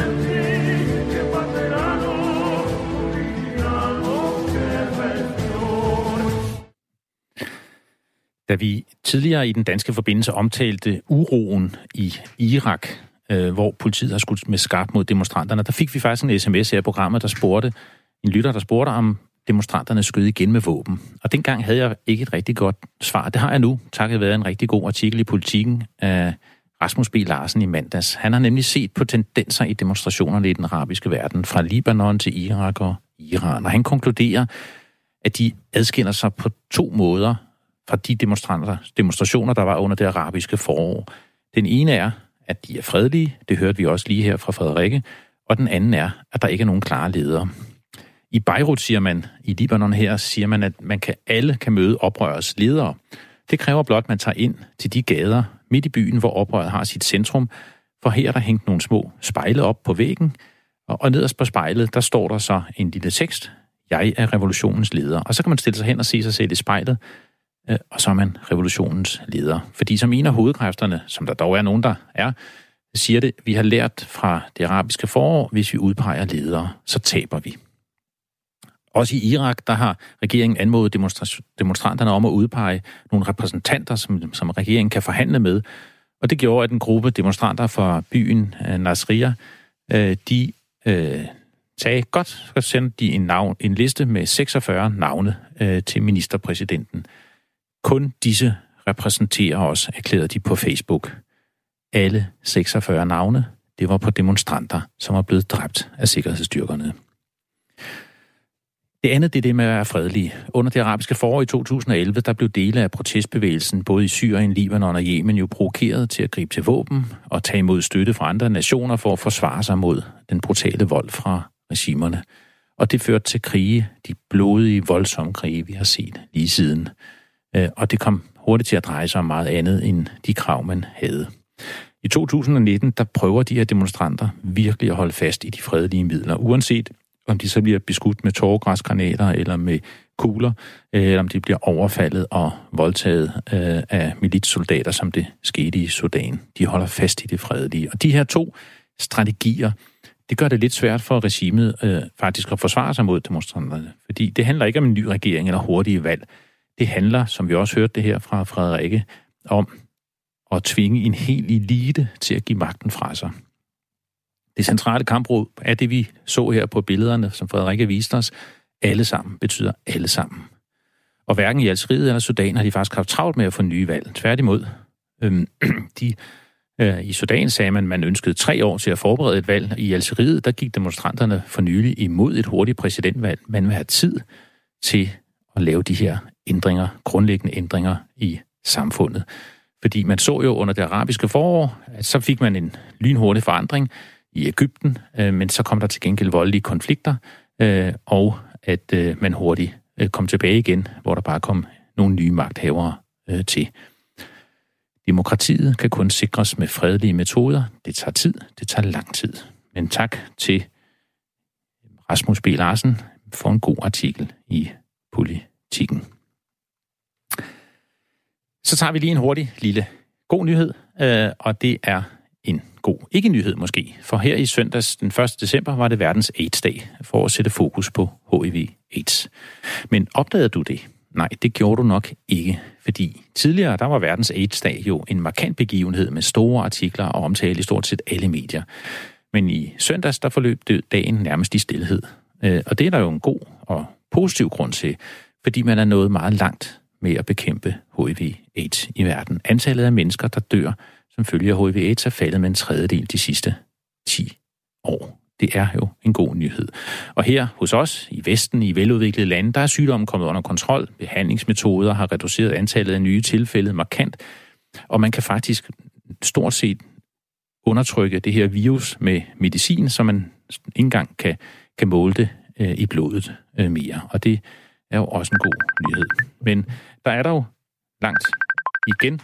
Da vi tidligere i den danske forbindelse omtalte uroen i Irak, hvor politiet har skudt med skarpt mod demonstranterne, der fik vi faktisk en sms her i programmet, en lytter, der spurgte om demonstranterne skød igen med våben. Og dengang havde jeg ikke et rigtig godt svar. Det har jeg nu, takket være en rigtig god artikel i Politiken af Rasmus B. Larsen i mandags. Han har nemlig set på tendenser i demonstrationerne i den arabiske verden, fra Libanon til Irak og Iran. Og han konkluderer, at de adskiller sig på 2 måder fra de demonstrationer, der var under det arabiske forår. Den ene er, at de er fredelige, det hørte vi også lige her fra Frederikke, og den anden er, at der ikke er nogen klare ledere. I Beirut siger man, i Libanon her, siger man, at alle kan møde oprørets ledere. Det kræver blot, at man tager ind til de gader midt i byen, hvor oprøret har sit centrum, for her er der hængt nogle små spejle op på væggen, og nederst på spejlet, der står der så en lille tekst, jeg er revolutionens leder. Og så kan man stille sig hen og se sig selv i spejlet, og så er man revolutionens leder. Fordi som en af hovedkræfterne, som der dog er nogen, der er, siger det, vi har lært fra det arabiske forår, hvis vi udpeger ledere, så taber vi. Også i Irak, der har regeringen anmodet demonstranterne om at udpege nogle repræsentanter, som regeringen kan forhandle med. Og det gjorde, at en gruppe demonstranter fra byen Nasiriyah, de sagde, godt, så sendte de en liste med 46 navne til ministerpræsidenten. Kun disse repræsenterer os, erklærede de på Facebook. Alle 46 navne, det var på demonstranter, som var blevet dræbt af sikkerhedsstyrkerne. Det andet, det er det med at være fredelige. Under det arabiske forår i 2011, der blev dele af protestbevægelsen, både i Syrien, Libanon og Yemen, jo provokeret til at gribe til våben og tage imod støtte fra andre nationer for at forsvare sig mod den brutale vold fra regimerne. Og det førte til krige, de blodige, voldsomme krige, vi har set lige siden. Og det kom hurtigt til at dreje sig om meget andet end de krav, man havde. I 2019, der prøver de her demonstranter virkelig at holde fast i de fredelige midler, uanset om de så bliver beskudt med tåregasgranater eller med kugler, eller om de bliver overfaldet og voldtaget af militssoldater, som det skete i Sudan. De holder fast i det fredelige. Og de her to strategier, det gør det lidt svært for regimet faktisk at forsvare sig mod demonstranterne. Fordi det handler ikke om en ny regering eller hurtige valg. Det handler, som vi også hørte det her fra Frederikke, om at tvinge en hel elite til at give magten fra sig. Det centrale kampråb er det, vi så her på billederne, som Frederikke viste os. Alle sammen betyder alle sammen. Og hverken i Algeriet eller Sudan har de faktisk haft travlt med at få nye valg. Tværtimod. I Sudan sagde man ønskede 3 år til at forberede et valg. I Algeriet, der gik demonstranterne for nylig imod et hurtigt præsidentvalg. Man vil have tid til at lave de her ændringer, grundlæggende ændringer i samfundet. Fordi man så jo under det arabiske forår, at så fik man en lynhurtig forandring i Egypten, men så kom der til gengæld voldelige konflikter, og at man hurtigt kom tilbage igen, hvor der bare kom nogle nye magthavere til. Demokratiet kan kun sikres med fredelige metoder. Det tager tid, det tager lang tid. Men tak til Rasmus B. Larsen for en god artikel i Politikken. Så tager vi lige en hurtig lille god nyhed, og det er en god ikke-nyhed måske. For her i søndags den 1. december var det verdens AIDS-dag for at sætte fokus på HIV-AIDS. Men opdagede du det? Nej, det gjorde du nok ikke, fordi tidligere der var verdens AIDS-dag jo en markant begivenhed med store artikler og omtale i stort set alle medier. Men i søndags der forløb dagen nærmest i stilhed. Og det er der jo en god og positiv grund til, fordi man er nået meget langt med at bekæmpe HIV-AIDS i verden. Antallet af mennesker, der dør som følge af HIV-AIDS, er faldet med 1/3 de sidste 10 år. Det er jo en god nyhed. Og her hos os i Vesten, i veludviklede lande, der er sygdommen kommet under kontrol. Behandlingsmetoder har reduceret antallet af nye tilfælde markant. Og man kan faktisk stort set undertrykke det her virus med medicin, så man ikke engang kan måle det i blodet mere. Og det er jo også en god nyhed. Men der er der jo langt igen.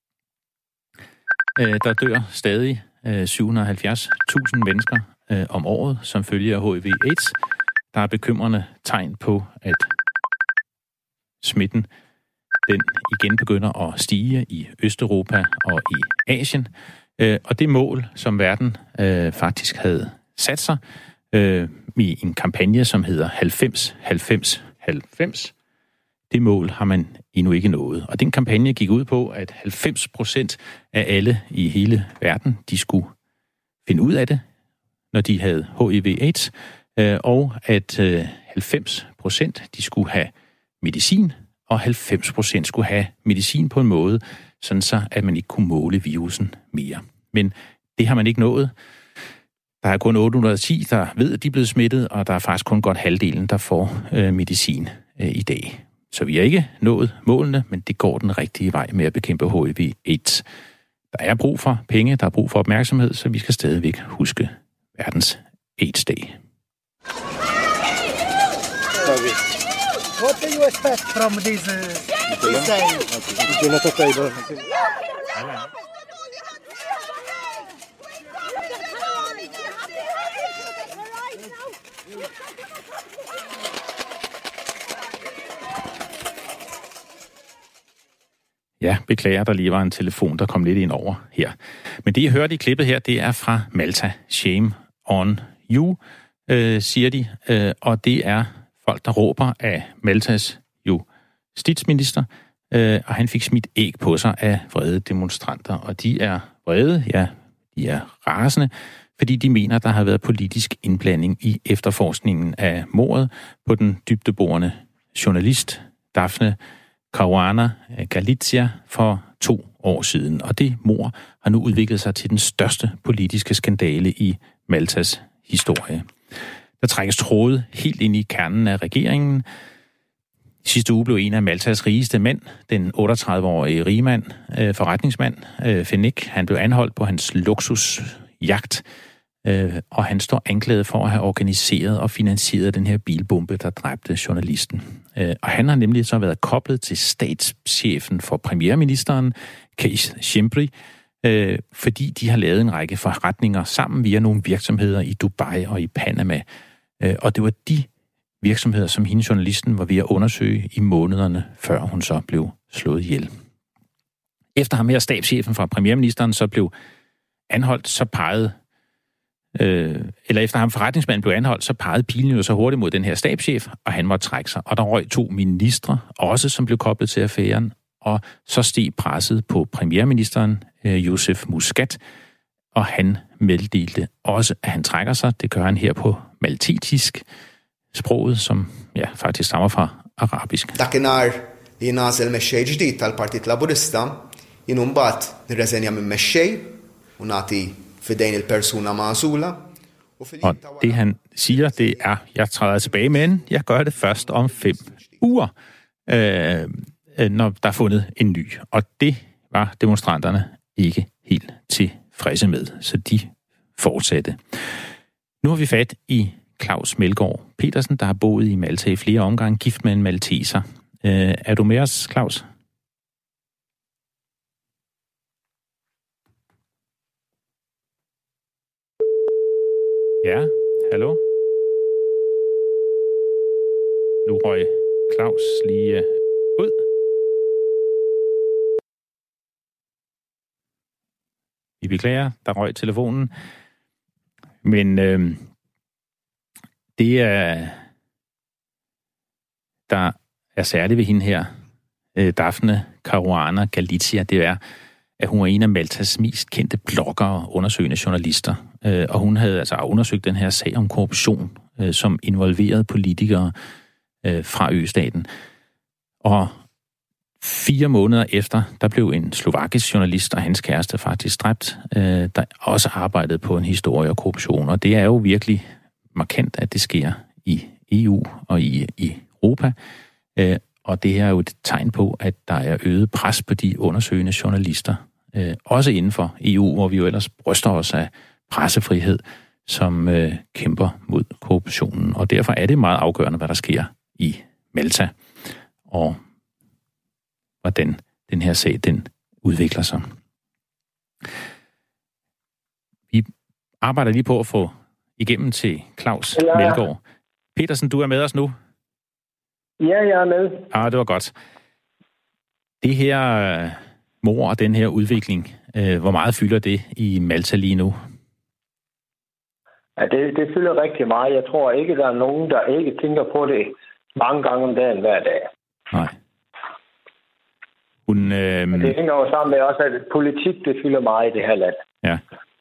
Der dør stadig 770.000 mennesker om året, som følge af HIV-AIDS. Der er bekymrende tegn på, at smitten den igen begynder at stige i Østeuropa og i Asien. Og det mål, som verden faktisk havde sat sig i en kampagne, som hedder 90-90-90, det mål har man endnu ikke nået. Og den kampagne gik ud på, at 90% af alle i hele verden, de skulle finde ud af det, når de havde HIV-AIDS, og at 90% de skulle have medicin, og 90% skulle have medicin på en måde, sådan så at man ikke kunne måle virusen mere. Men det har man ikke nået. Der er kun 810, der ved, at de er blevet smittet, og der er faktisk kun godt halvdelen, der får medicin i dag. Så vi har ikke nået målene, men det går den rigtige vej med at bekæmpe HIV/AIDS. Der er brug for penge, der er brug for opmærksomhed, så vi skal stadigvæk huske verdens AIDS-dag. What do you expect from this day? Ja, beklager, der lige var en telefon, der kom lidt ind over her. Men det, I hørte i klippet her, det er fra Malta. Shame on you, siger de. Og det er folk, der råber af Maltas justitsminister. Og han fik smidt æg på sig af vrede demonstranter. Og de er vrede, ja, de er rasende, fordi de mener, der har været politisk indblanding i efterforskningen af mordet på den dybdeborende journalist Daphne Caruana Galizia for 2 år siden. Og det mord har nu udviklet sig til den største politiske skandale i Maltas historie. Der trækkes tråde helt ind i kernen af regeringen. I sidste uge blev en af Maltas rigeste mænd, den 38-årige rigmand, forretningsmand, Fenik, han blev anholdt på hans luksusjagt, og han står anklaget for at have organiseret og finansieret den her bilbombe, der dræbte journalisten. Og han har nemlig så været koblet til statschefen for premierministeren, Kees Schembri, fordi de har lavet en række forretninger sammen via nogle virksomheder i Dubai og i Panama. Og det var de virksomheder, som hende journalisten var ved at undersøge i månederne, før hun så blev slået ihjel. Efter ham her stabschefen fra premierministeren så blev anholdt, så pegede efter ham forretningsmanden blev anholdt, så pegede pilen jo så hurtigt mod den her stabschef, og han måtte trække sig. Og der røg 2 ministre, også som blev koblet til affæren, og så steg presset på premierministeren, Joseph Muscat, og han meddelte også, at han trækker sig. Det gør han her på maltetisk, sproget, som faktisk stammer fra arabisk. Dakinhar li jingħażel mexxej ġdid tal-Partit Laburista, jien mbagħad nirreżenja minn mexxej u nagħti fidejn il-persuna magħżula. Og det han siger, det er, jeg træder tilbage, men jeg gør det først om 5 uger, når der er fundet en ny. Og det var demonstranterne ikke helt tilfredse med, så de fortsatte. Nu har vi fat i Claus Melgaard Petersen, der har boet i Malta i flere omgange, gift med en malteser. Er du med os, Claus? Ja, hallo? Nu røg Claus lige ud. Vi beklager, der røg telefonen. Men det er, der er særligt ved hende her, Daphne Caruana Galizia, det er, at hun er en af Maltas mest kendte bloggere og undersøgende journalister. Og hun havde altså undersøgt den her sag om korruption, som involverede politikere fra østaten. Og 4 måneder efter, der blev en slovakisk journalist og hans kæreste faktisk dræbt, der også arbejdede på en historie om korruption. Og det er jo virkelig markant, at det sker i EU og i Europa. Og det er jo et tegn på, at der er øget pres på de undersøgende journalister. Også inden for EU, hvor vi jo ellers bryster os af pressefrihed, som kæmper mod korruptionen. Og derfor er det meget afgørende, hvad der sker i Malta, og hvordan den her sag, den udvikler sig. Vi arbejder lige på at få igennem til Claus Melgaard Petersen. Du er med os nu? Ja, jeg er med. Det var godt. Det her mord og den her udvikling, hvor meget fylder det i Malta lige nu? Ja, det fylder rigtig meget. Jeg tror ikke, der er nogen, der ikke tænker på det mange gange om dagen hver dag. Nej. Det hænger jo sammen med også, at politik, det fylder meget i det her land. Ja.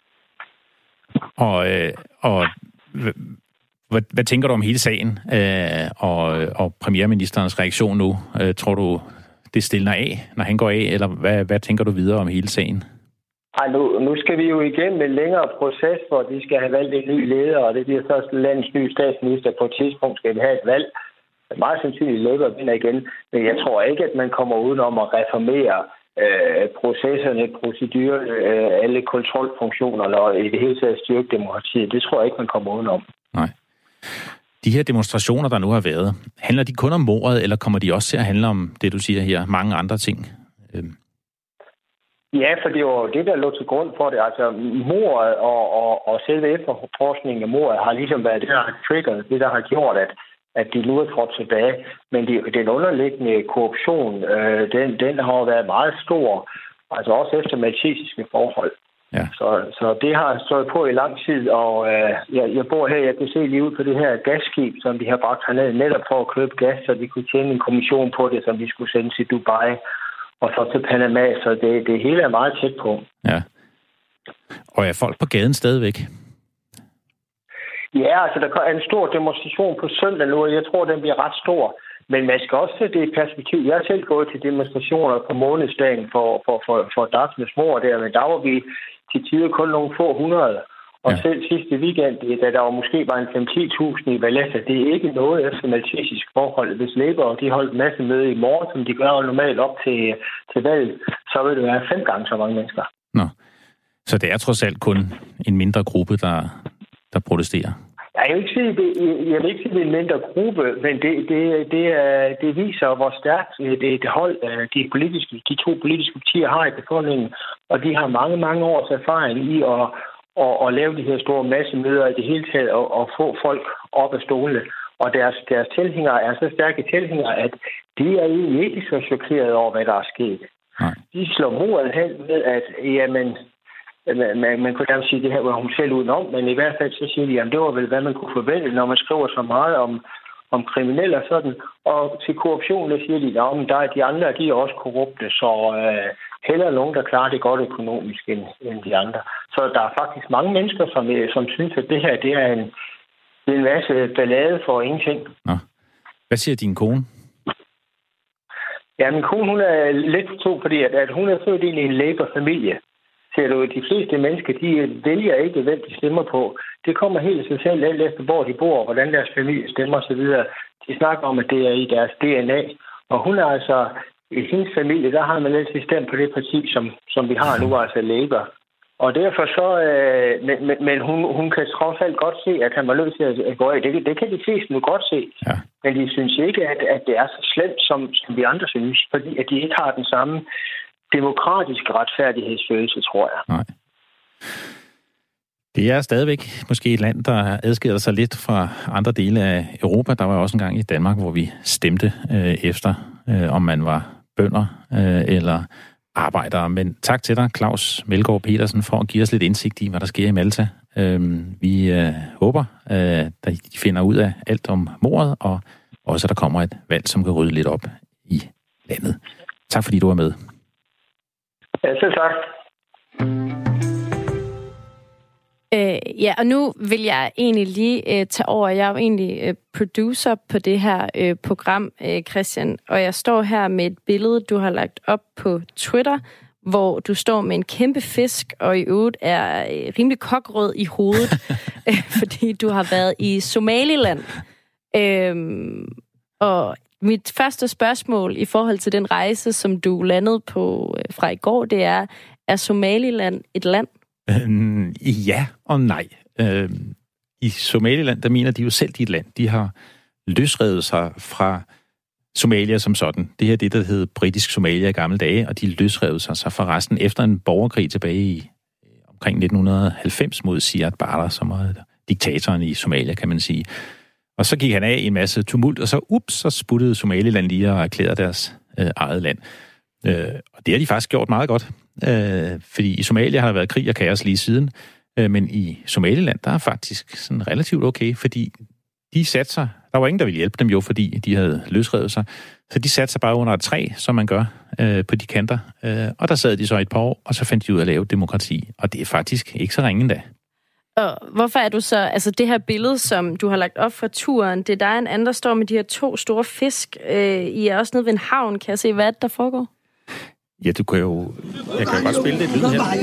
Og hvad tænker du om hele sagen og premierministerens reaktion nu? Tror du, det stiller af, når han går af, eller hvad tænker du videre om hele sagen? Ej, nu skal vi jo igennem en længere proces, hvor de skal have valgt en ny leder, og det bliver så landets nye statsminister. På et tidspunkt skal vi have et valg. meget sandsynligt Labour vinder igen. Men jeg tror ikke, at man kommer udenom at reformere processerne, procedurerne, alle kontrolfunktionerne og i det hele taget styrke demokratiet. Det tror jeg ikke, man kommer udenom. Nej. De her demonstrationer, der nu har været, handler de kun om mordet, eller kommer de også til at handle om det, du siger her, mange andre ting? Ja, for det var det, der lå til grund for det. Altså, mordet og selve efterforskningen af mordet har ligesom været det, der har triggeret, det, der har gjort, at de nu er trådt tilbage. Men den underliggende korruption, den har jo været meget stor, altså også efter maltesiske forhold. Ja. Så det har stået på i lang tid, og jeg bor her, jeg kan se lige ud på det her gasskib, som vi har bragt herned netop for at købe gas, så vi kunne tjene en kommission på det, som vi skulle sende til Dubai og så til Panama, så det hele er meget tæt på. Ja. Og er folk på gaden stadigvæk? Ja, altså der er en stor demonstration på søndag nu, og jeg tror, den bliver ret stor. Men man skal også se det i perspektiv. Jeg har selv gået til demonstrationer på månedsdagen for Daphnes mor der, men der var vi til tider kun nogle få hundrede. Og selv sidste weekend, da der var måske bare en 5-10.000 i Valletta, det er ikke noget efter maltesisk forhold. Hvis Labour de holdt en masse møde i morgen, som de gør normalt op til valget, så vil det være 5 gange så mange mennesker. Nå. Så det er trods alt kun en mindre gruppe, der protesterer? Jeg vil ikke sige, det er en mindre gruppe, men det viser, hvor stærkt det hold, de to politiske partier har i befolkningen, og de har mange, mange års erfaring i at lave de her store massemøder i det hele taget og få folk op af stolene. Og deres tilhængere er så stærke tilhængere, at de er egentlig ikke så chokerede over, hvad der er sket. Nej. De slår mordet hen med, at jamen, man kunne gerne sige, det her var hun selv udenom, men i hvert fald så siger de, at det var vel, hvad man kunne forvente, når man skriver så meget om kriminelle og sådan. Og til korruption, der siger de, at de andre, de er også korrupte, så heller nogen, der klarer det godt økonomisk end de andre. Så der er faktisk mange mennesker, som synes, at det her, det er en masse ballade for ingenting. Nå. Hvad siger din kone? Ja, min kone, hun er lidt på to, fordi at hun er født ind i en Labour-familie. Ser du, de fleste mennesker, de vælger ikke, hvem de stemmer på. Det kommer helt sig selv alt efter, hvor de bor, og hvordan deres familie stemmer osv. De snakker om, at det er i deres DNA. Og hun er altså, i hendes familie, der har man altid stemt på det parti, som vi har nu, altså Labour. Og derfor så, men hun kan trods alt godt se, at han var nødt til at gå af. Det kan de fleste nu godt se. Ja. Men de synes ikke, at det er så slemt, som vi andre synes, fordi at de ikke har den samme demokratisk retfærdighedsfølelse, tror jeg. Nej. Det er stadigvæk måske et land, der adskiller sig lidt fra andre dele af Europa. Der var også en gang i Danmark, hvor vi stemte efter, om man var bønder eller arbejdere. Men tak til dig, Claus Melgaard Petersen, for at give os lidt indsigt i, hvad der sker i Malta. Vi håber, at de finder ud af alt om mordet, og også, at der kommer et valg, som kan rydde lidt op i landet. Tak fordi du var med. Ja, selv tak. Ja, og nu vil jeg egentlig lige tage over. Jeg er jo egentlig producer på det her program, Christian, og jeg står her med et billede, du har lagt op på Twitter, hvor du står med en kæmpe fisk, og i øvrigt er rimelig kokrød i hovedet, fordi du har været i Somaliland. Og mit første spørgsmål i forhold til den rejse, som du landede på fra i går, det er Somaliland et land? Ja og nej. I Somaliland, der mener de jo selv, de er et land. De har løsrevet sig fra Somalia som sådan. Det her det, der hed Britisk Somalia i gamle dage, og de løsrevet sig fra resten efter en borgerkrig tilbage i omkring 1990 mod Siad Barre, som var diktatoren i Somalia, kan man sige. Og så gik han af i en masse tumult, og så sputtede Somaliland lige og erklærede deres eget land. Og det har de faktisk gjort meget godt. Fordi i Somalia har der været krig og kaos lige siden, men i Somaliland, der er faktisk sådan relativt okay, fordi de satte sig, der var ingen, der ville hjælpe dem jo, fordi de havde løsrevet sig, så de satte sig bare under et træ, som man gør på de kanter, og der sad de så et par år, og så fandt de ud af at lave demokrati, og det er faktisk ikke så ringe da. Og hvorfor er du så, altså det her billede, som du har lagt op fra turen, det er der en anden, der står med de her 2 store fisk, I er også nede ved en havn, kan jeg se, hvad der foregår? Ja, jeg kan jo godt spille det lyd her.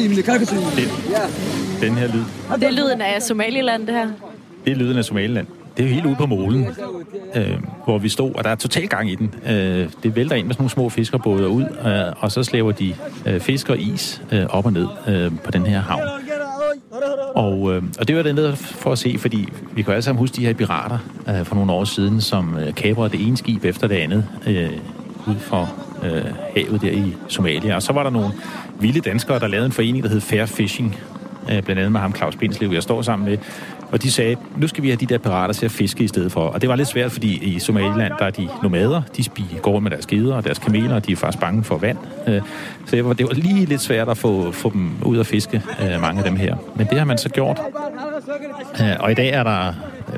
Den her lyd. Det er lyden af Somaliland, det her? Det er lyden af Somaliland. det er jo helt ude på molen, hvor vi stod, og der er total gang i den. Det vælter ind med sådan nogle små fiskerbåde ud, og så slæver de fisk og is op og ned på den her havn. Og det var det ned for at se, fordi vi kan alle sammen huske de her pirater for nogle år siden, som kabrede det ene skib efter det andet ud for havet der i Somalia. Og så var der nogle vilde danskere, der lavede en forening, der hed Fair Fishing, blandt andet med ham Claus Bindslev, jeg står sammen med. Og de sagde, nu skal vi have de der pirater til at fiske i stedet for. Og det var lidt svært, fordi i Somaliland, der er de nomader, de går med deres geder og deres kameler, og de er faktisk bange for vand. Så det var lige lidt svært at få dem ud at fiske, mange af dem her. Men det har man så gjort. Og i dag er der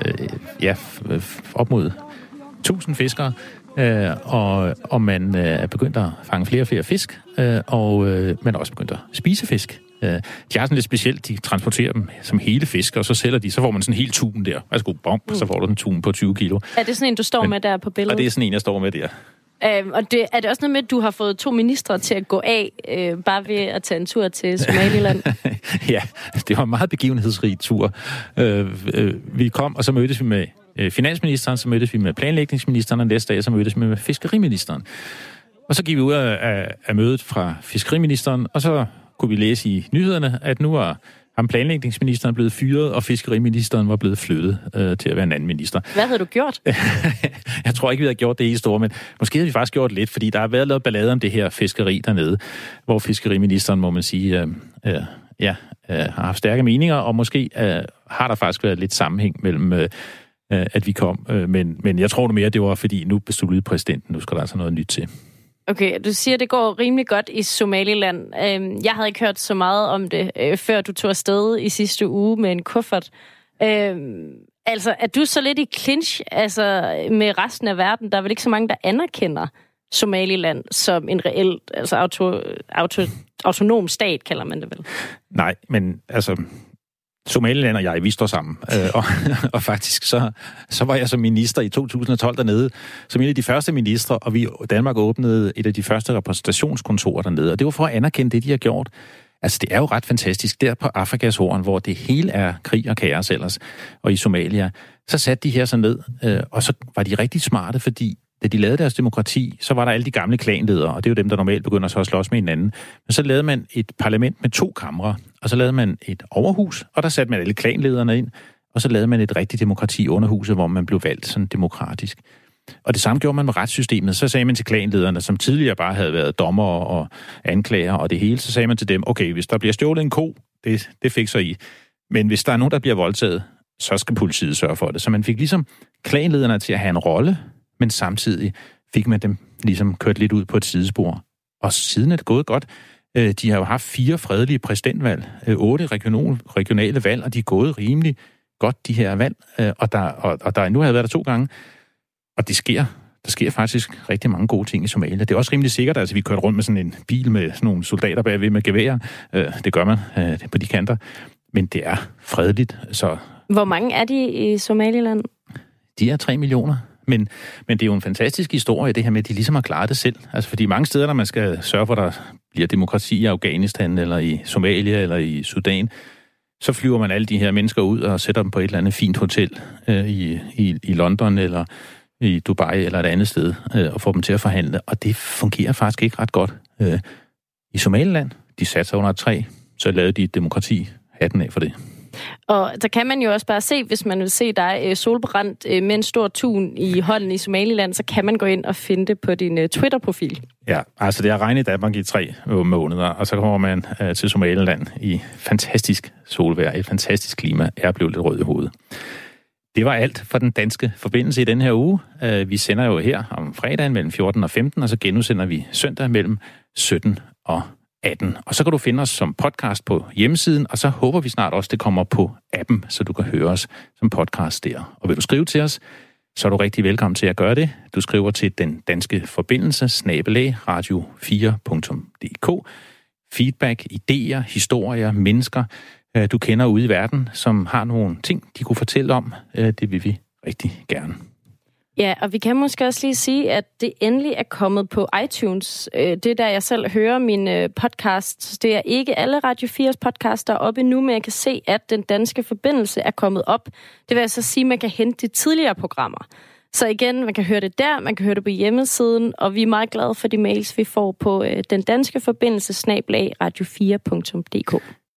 op mod 1000 fiskere, og man er begyndt at fange flere og flere fisk, og man er også begyndt at spise fisk. De har sådan lidt specielt, de transporterer dem som hele fisk, og så sælger de, så får man sådan en hel tun der. Værsgo, bom, så får du en tun på 20 kilo. Er det sådan en, du står med der på billedet? Og det er sådan en, jeg står med der. Og er det også noget med, at du har fået 2 ministre til at gå af, bare ved at tage en tur til Somaliland? Ja, det var en meget begivenhedsrig tur. Vi kom, og så mødtes vi med finansministeren, så mødtes vi med planlægningsministeren, og næste dag så mødtes vi med fiskeriministeren. Og så gik vi ud af mødet fra fiskeriministeren, og så kunne vi læse i nyhederne, at nu var ham planlægningsministeren blevet fyret, og fiskeriministeren var blevet flyttet til at være en anden minister. Hvad havde du gjort? Jeg tror ikke, vi havde gjort det i store, men måske havde vi faktisk gjort lidt, fordi der har været lavet ballade om det her fiskeri dernede, hvor fiskeriministeren, må man sige, har haft stærke meninger, og måske har der faktisk været lidt sammenhæng mellem at vi kom. Men jeg tror nu mere, det var, fordi nu besluttede præsidenten, nu skal der altså noget nyt til. Okay, du siger, det går rimelig godt i Somaliland. Jeg havde ikke hørt så meget om det, før du tog afsted i sidste uge med en kuffert. Altså, er du så lidt i clinch med resten af verden? Der er vel ikke så mange, der anerkender Somaliland som en reelt, autonom stat, kalder man det vel? Nej, men Somaliland og jeg, vi står sammen. Og faktisk så var jeg som minister i 2012 dernede, som en af de første ministre, og Danmark åbnede et af de første repræsentationskontorer dernede, og det var for at anerkende det, de har gjort. Altså, det er jo ret fantastisk. Der på Afrikas Horn, hvor det hele er krig og kaos ellers, og i Somalia, så satte de her så ned, og så var de rigtig smarte, fordi da de lavede deres demokrati, så var der alle de gamle klanledere, og det er jo dem, der normalt begynder så at slås med hinanden. Men så lavede man et parlament med 2 kamre, og så lavede man et overhus, og der satte man alle klanlederne ind, og så lavede man et rigtigt demokrati under huset, hvor man blev valgt sådan demokratisk. Og det samme gjorde man med retssystemet. Så sagde man til klanlederne, som tidligere bare havde været dommer og anklager og det hele, så sagde man til dem, okay, hvis der bliver stjålet en ko, det fikser I. Men hvis der er nogen, der bliver voldtaget, så skal politiet sørge for det. Så man fik ligesom klanlederne til at have en rolle, men samtidig fik man dem ligesom kørt lidt ud på et sidespor. Og siden er det gået godt. De har jo haft 4 fredelige præsidentvalg, 8 regionale valg, og de er gået rimelig godt, de her valg. Og der nu har jeg været der 2 gange, og der sker faktisk rigtig mange gode ting i Somalia. Det er også rimelig sikkert, altså vi kørte rundt med sådan en bil med sådan nogle soldater bagved med geværer. Det gør man på de kanter. Men det er fredeligt. Så hvor mange er de i Somaliland? De er 3 millioner. Men det er jo en fantastisk historie, det her med, at de ligesom har klaret det selv. Altså fordi mange steder, når man skal sørge for, at der bliver demokrati i Afghanistan, eller i Somalia, eller i Sudan, så flyver man alle de her mennesker ud og sætter dem på et eller andet fint hotel i London, eller i Dubai, eller et andet sted, og får dem til at forhandle. Og det fungerer faktisk ikke ret godt. I Somaliland, de satte sig under et træ, så lavede de et demokrati. Hatten af for det. Og der kan man jo også bare se, hvis man vil se dig solbrændt med en stor tun i hånden i Somaliland, så kan man gå ind og finde det på din Twitter-profil. Ja, altså det har regnet i Danmark i 3 måneder, og så kommer man til Somaliland i fantastisk solvejr, et fantastisk klima. Jeg blev lidt rød i hovedet. Det var alt for den danske forbindelse i den her uge. Vi sender jo her om fredagen mellem 14 og 15, og så genudsender vi søndag mellem 17 og 18. Og så kan du finde os som podcast på hjemmesiden, og så håber vi snart også, det kommer på appen, så du kan høre os som podcast der. Og vil du skrive til os, så er du rigtig velkommen til at gøre det. Du skriver til den danske forbindelse, @radio4.dk. Feedback, idéer, historier, mennesker, du kender ude i verden, som har nogle ting, de kunne fortælle om. Det vil vi rigtig gerne. Ja, og vi kan måske også lige sige, at det endelig er kommet på iTunes. Det er der, jeg selv hører mine podcasts. Det er ikke alle Radio 4's podcaster oppe nu, men jeg kan se, at Den Danske Forbindelse er kommet op. Det vil altså sige, at man kan hente de tidligere programmer. Så igen, man kan høre det der, man kan høre det på hjemmesiden, og vi er meget glade for de mails, vi får på dendanskeforbindelse@radio4.dk.